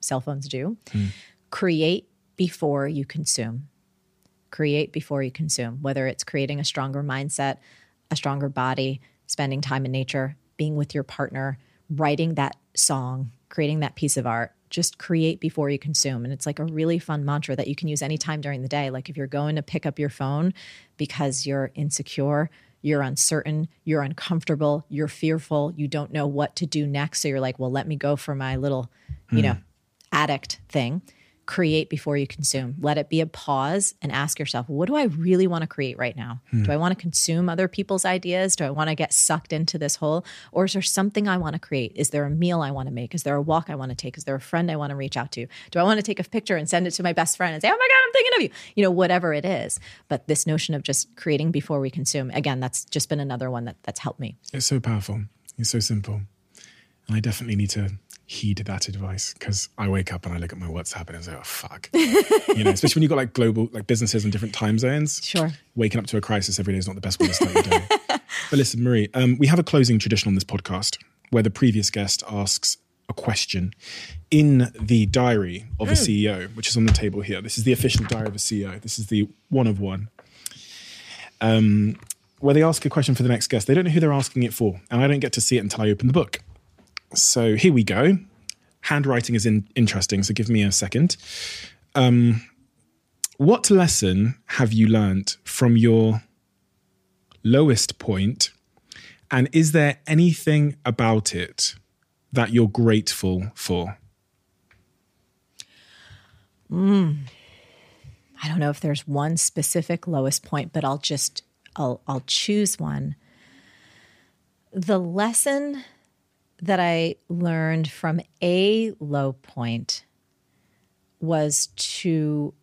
cell phones do. Mm. Create before you consume. Create before you consume, whether it's creating a stronger mindset, a stronger body, spending time in nature, being with your partner, writing that song, creating that piece of art. Just create before you consume. And it's like a really fun mantra that you can use anytime during the day. Like if you're going to pick up your phone because you're insecure, you're uncertain, you're uncomfortable, you're fearful, you don't know what to do next. So you're like, well, let me go for my little, you mm. know, addict thing. Create before you consume. Let it be a pause and ask yourself, what do I really want to create right now? Hmm. Do I want to consume other people's ideas? Do I want to get sucked into this hole? Or is there something I want to create? Is there a meal I want to make? Is there a walk I want to take? Is there a friend I want to reach out to? Do I want to take a picture and send it to my best friend and say, oh my God, I'm thinking of you? You know, whatever it is. But this notion of just creating before we consume, again, that's just been another one that, that's helped me. It's so powerful. It's so simple. And I definitely need to heed that advice, because I wake up and I look at my WhatsApp and I say, oh, fuck. You know, especially when you've got like global, like businesses in different time zones. Sure. Waking up to a crisis every day is not the best way to start your day. But listen, Marie, um, we have a closing tradition on this podcast where the previous guest asks a question in the diary of mm. a C E O, which is on the table here. This is the official diary of a C E O. This is the one of one. Um, where they ask a question for the next guest. They don't know who they're asking it for, and I don't get to see it until I open the book. So here we go. Handwriting is in, interesting, so give me a second. Um, what lesson have you learned from your lowest point, and is there anything about it that you're grateful for? Mm. I don't know if there's one specific lowest point, but I'll just, I'll, I'll choose one. The lesson that I learned from a low point was to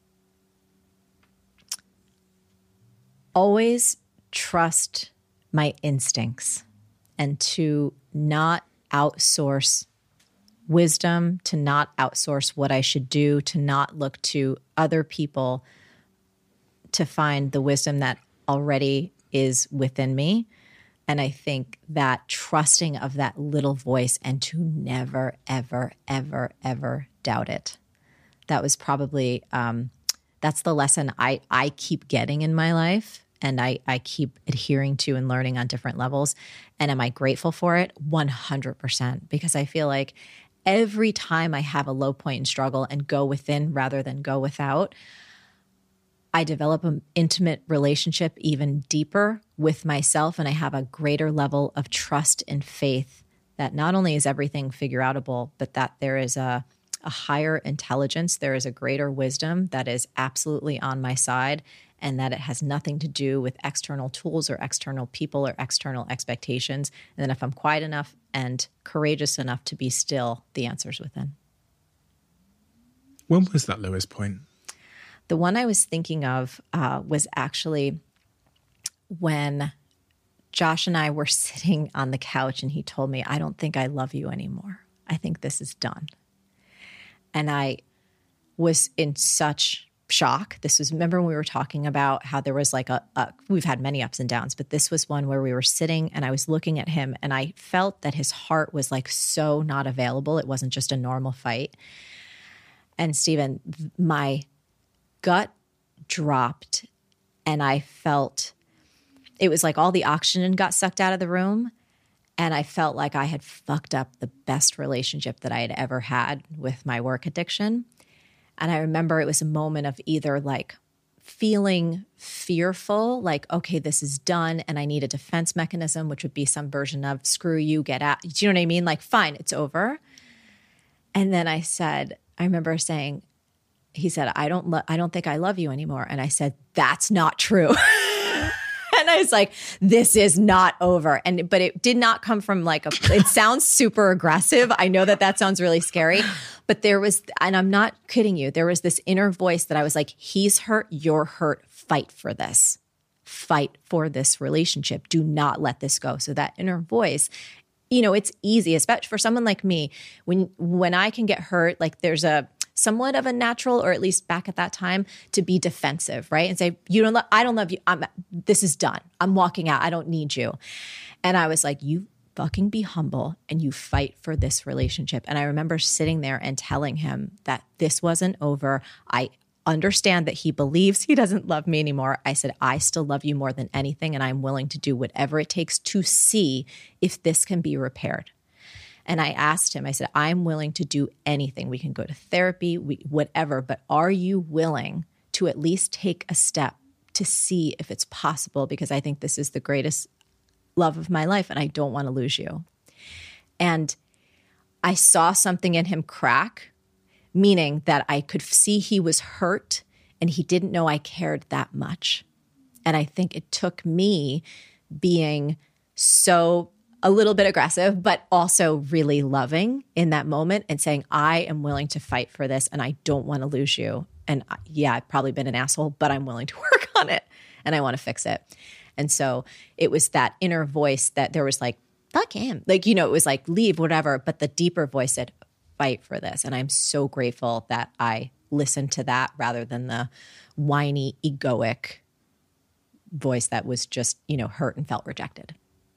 always trust my instincts and to not outsource wisdom, to not outsource what I should do, to not look to other people to find the wisdom that already is within me. And I think that trusting of that little voice and to never, ever, ever, ever doubt it. That was probably, um, that's the lesson I, I keep getting in my life, and I, I keep adhering to and learning on different levels. And am I grateful for it? one hundred percent. Because I feel like every time I have a low point and struggle and go within rather than go without, I develop an intimate relationship even deeper with myself, and I have a greater level of trust and faith that not only is everything figure outable, but that there is a, a higher intelligence, there is a greater wisdom that is absolutely on my side, and that it has nothing to do with external tools or external people or external expectations. And then if I'm quiet enough and courageous enough to be still, the answer's within. When was that lowest point? The one I was thinking of uh, was actually when Josh and I were sitting on the couch and he told me, I don't think I love you anymore. I think this is done. And I was in such shock. This was, remember when we were talking about how there was like a, a, we've had many ups and downs, but this was one where we were sitting and I was looking at him and I felt that his heart was like so not available. It wasn't just a normal fight. And Stephen, my gut dropped and I felt, it was like all the oxygen got sucked out of the room. And I felt like I had fucked up the best relationship that I had ever had with my work addiction. And I remember it was a moment of either like feeling fearful, like, okay, this is done. And I need a defense mechanism, which would be some version of screw you, get out. Do you know what I mean? Like, fine, it's over. And then I said, I remember saying, he said, I don't, lo- I don't think I love you anymore. And I said, that's not true. And I was like, this is not over. And, but it did not come from like a, it sounds super aggressive. I know that that sounds really scary, but there was, and I'm not kidding you, there was this inner voice that I was like, he's hurt, you're hurt, fight for this. Fight for this relationship. Do not let this go. So that inner voice, you know, it's easy, especially for someone like me, when, when I can get hurt, like there's a, somewhat of a natural, or at least back at that time, to be defensive, right? And say, you don't, lo- I don't love you. I'm, this is done. I'm walking out. I don't need you. And I was like, you fucking be humble and you fight for this relationship. And I remember sitting there and telling him that this wasn't over. I understand that he believes he doesn't love me anymore. I said, I still love you more than anything, and I'm willing to do whatever it takes to see if this can be repaired. And I asked him, I said, I'm willing to do anything. We can go to therapy, we, whatever, but are you willing to at least take a step to see if it's possible? Because I think this is the greatest love of my life and I don't want to lose you. And I saw something in him crack, meaning that I could see he was hurt and he didn't know I cared that much. And I think it took me being so a little bit aggressive, but also really loving in that moment and saying, I am willing to fight for this and I don't want to lose you. And yeah, I've probably been an asshole, but I'm willing to work on it and I want to fix it. And so it was that inner voice that there was like, fuck him. Like, you know, it was like, leave, whatever. But the deeper voice said, fight for this. And I'm so grateful that I listened to that rather than the whiny, egoic voice that was just, you know, hurt and felt rejected.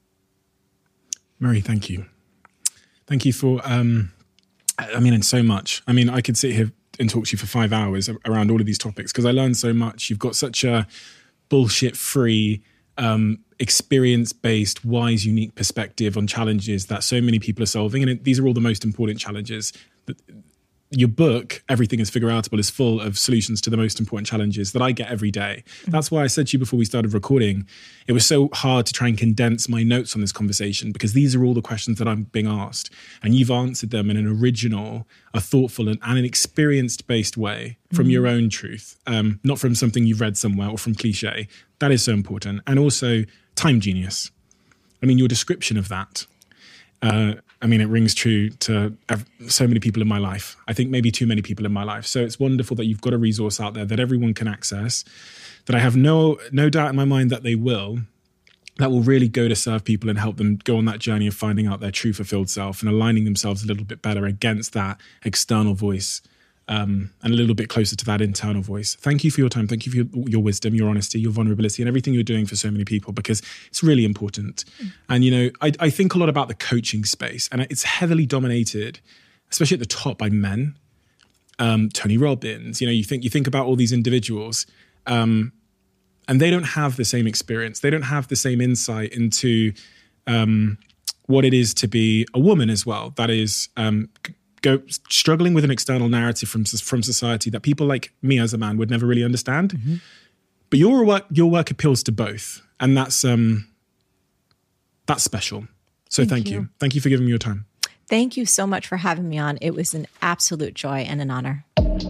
Marie, thank you. Thank you for, um, I mean, and so much. I mean, I could sit here and talk to you for five hours around all of these topics because I learned so much. You've got such a bullshit-free, um, experience-based, wise, unique perspective on challenges that so many people are solving. And it, these are all the most important challenges. Your book, Everything is Figure Outable, is full of solutions to the most important challenges that I get every day. Mm-hmm. That's why I said to you before we started recording, it was so hard to try and condense my notes on this conversation because these are all the questions that I'm being asked. And you've answered them in an original, a thoughtful and, and an experience-based way from mm-hmm. your own truth, um, not from something you've read somewhere or from cliche. That is so important. And also time genius. I mean, your description of that, uh, I mean, it rings true to so many people in my life. I think maybe too many people in my life. So it's wonderful that you've got a resource out there that everyone can access, that I have no no doubt in my mind that they will, that will really go to serve people and help them go on that journey of finding out their true fulfilled self and aligning themselves a little bit better against that external voice um, and a little bit closer to that internal voice. Thank you for your time. Thank you for your, your wisdom, your honesty, your vulnerability, and everything you're doing for so many people because it's really important. Mm. And, you know, I, I think a lot about the coaching space and it's heavily dominated, especially at the top, by men. Um, Tony Robbins, you know, you think, you think about all these individuals um, and they don't have the same experience. They don't have the same insight into um, what it is to be a woman as well. That is, um, go struggling with an external narrative from from society that people like me as a man would never really understand. Mm-hmm. But your work your work appeals to both, and that's um that's special. So thank, thank you. you. Thank you for giving me your time. Thank you so much for having me on. It was an absolute joy and an honor.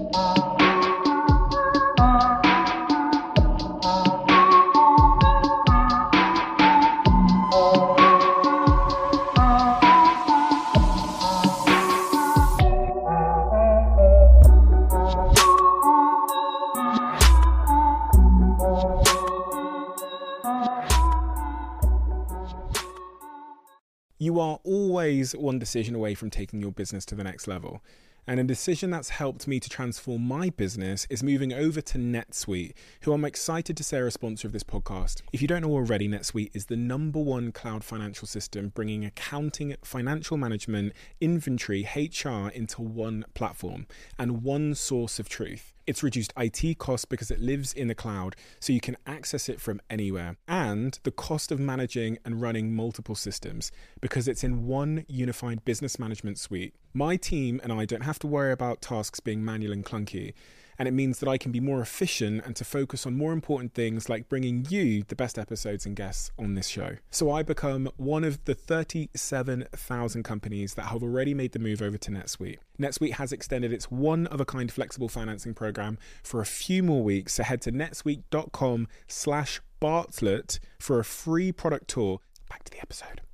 You are always one decision away from taking your business to the next level. And a decision that's helped me to transform my business is moving over to NetSuite, who I'm excited to say are a sponsor of this podcast. If you don't know already, NetSuite is the number one cloud financial system, bringing accounting, financial management, inventory, H R into one platform and one source of truth. It's reduced I T costs because it lives in the cloud, so you can access it from anywhere. And the cost of managing and running multiple systems because it's in one unified business management suite. My team and I don't have to worry about tasks being manual and clunky. And it means that I can be more efficient and to focus on more important things like bringing you the best episodes and guests on this show. So I become one of the thirty-seven thousand companies that have already made the move over to NetSuite. NetSuite has extended its one-of-a-kind flexible financing program for a few more weeks. So head to netsuite.com slash Bartlett for a free product tour. Back to the episode.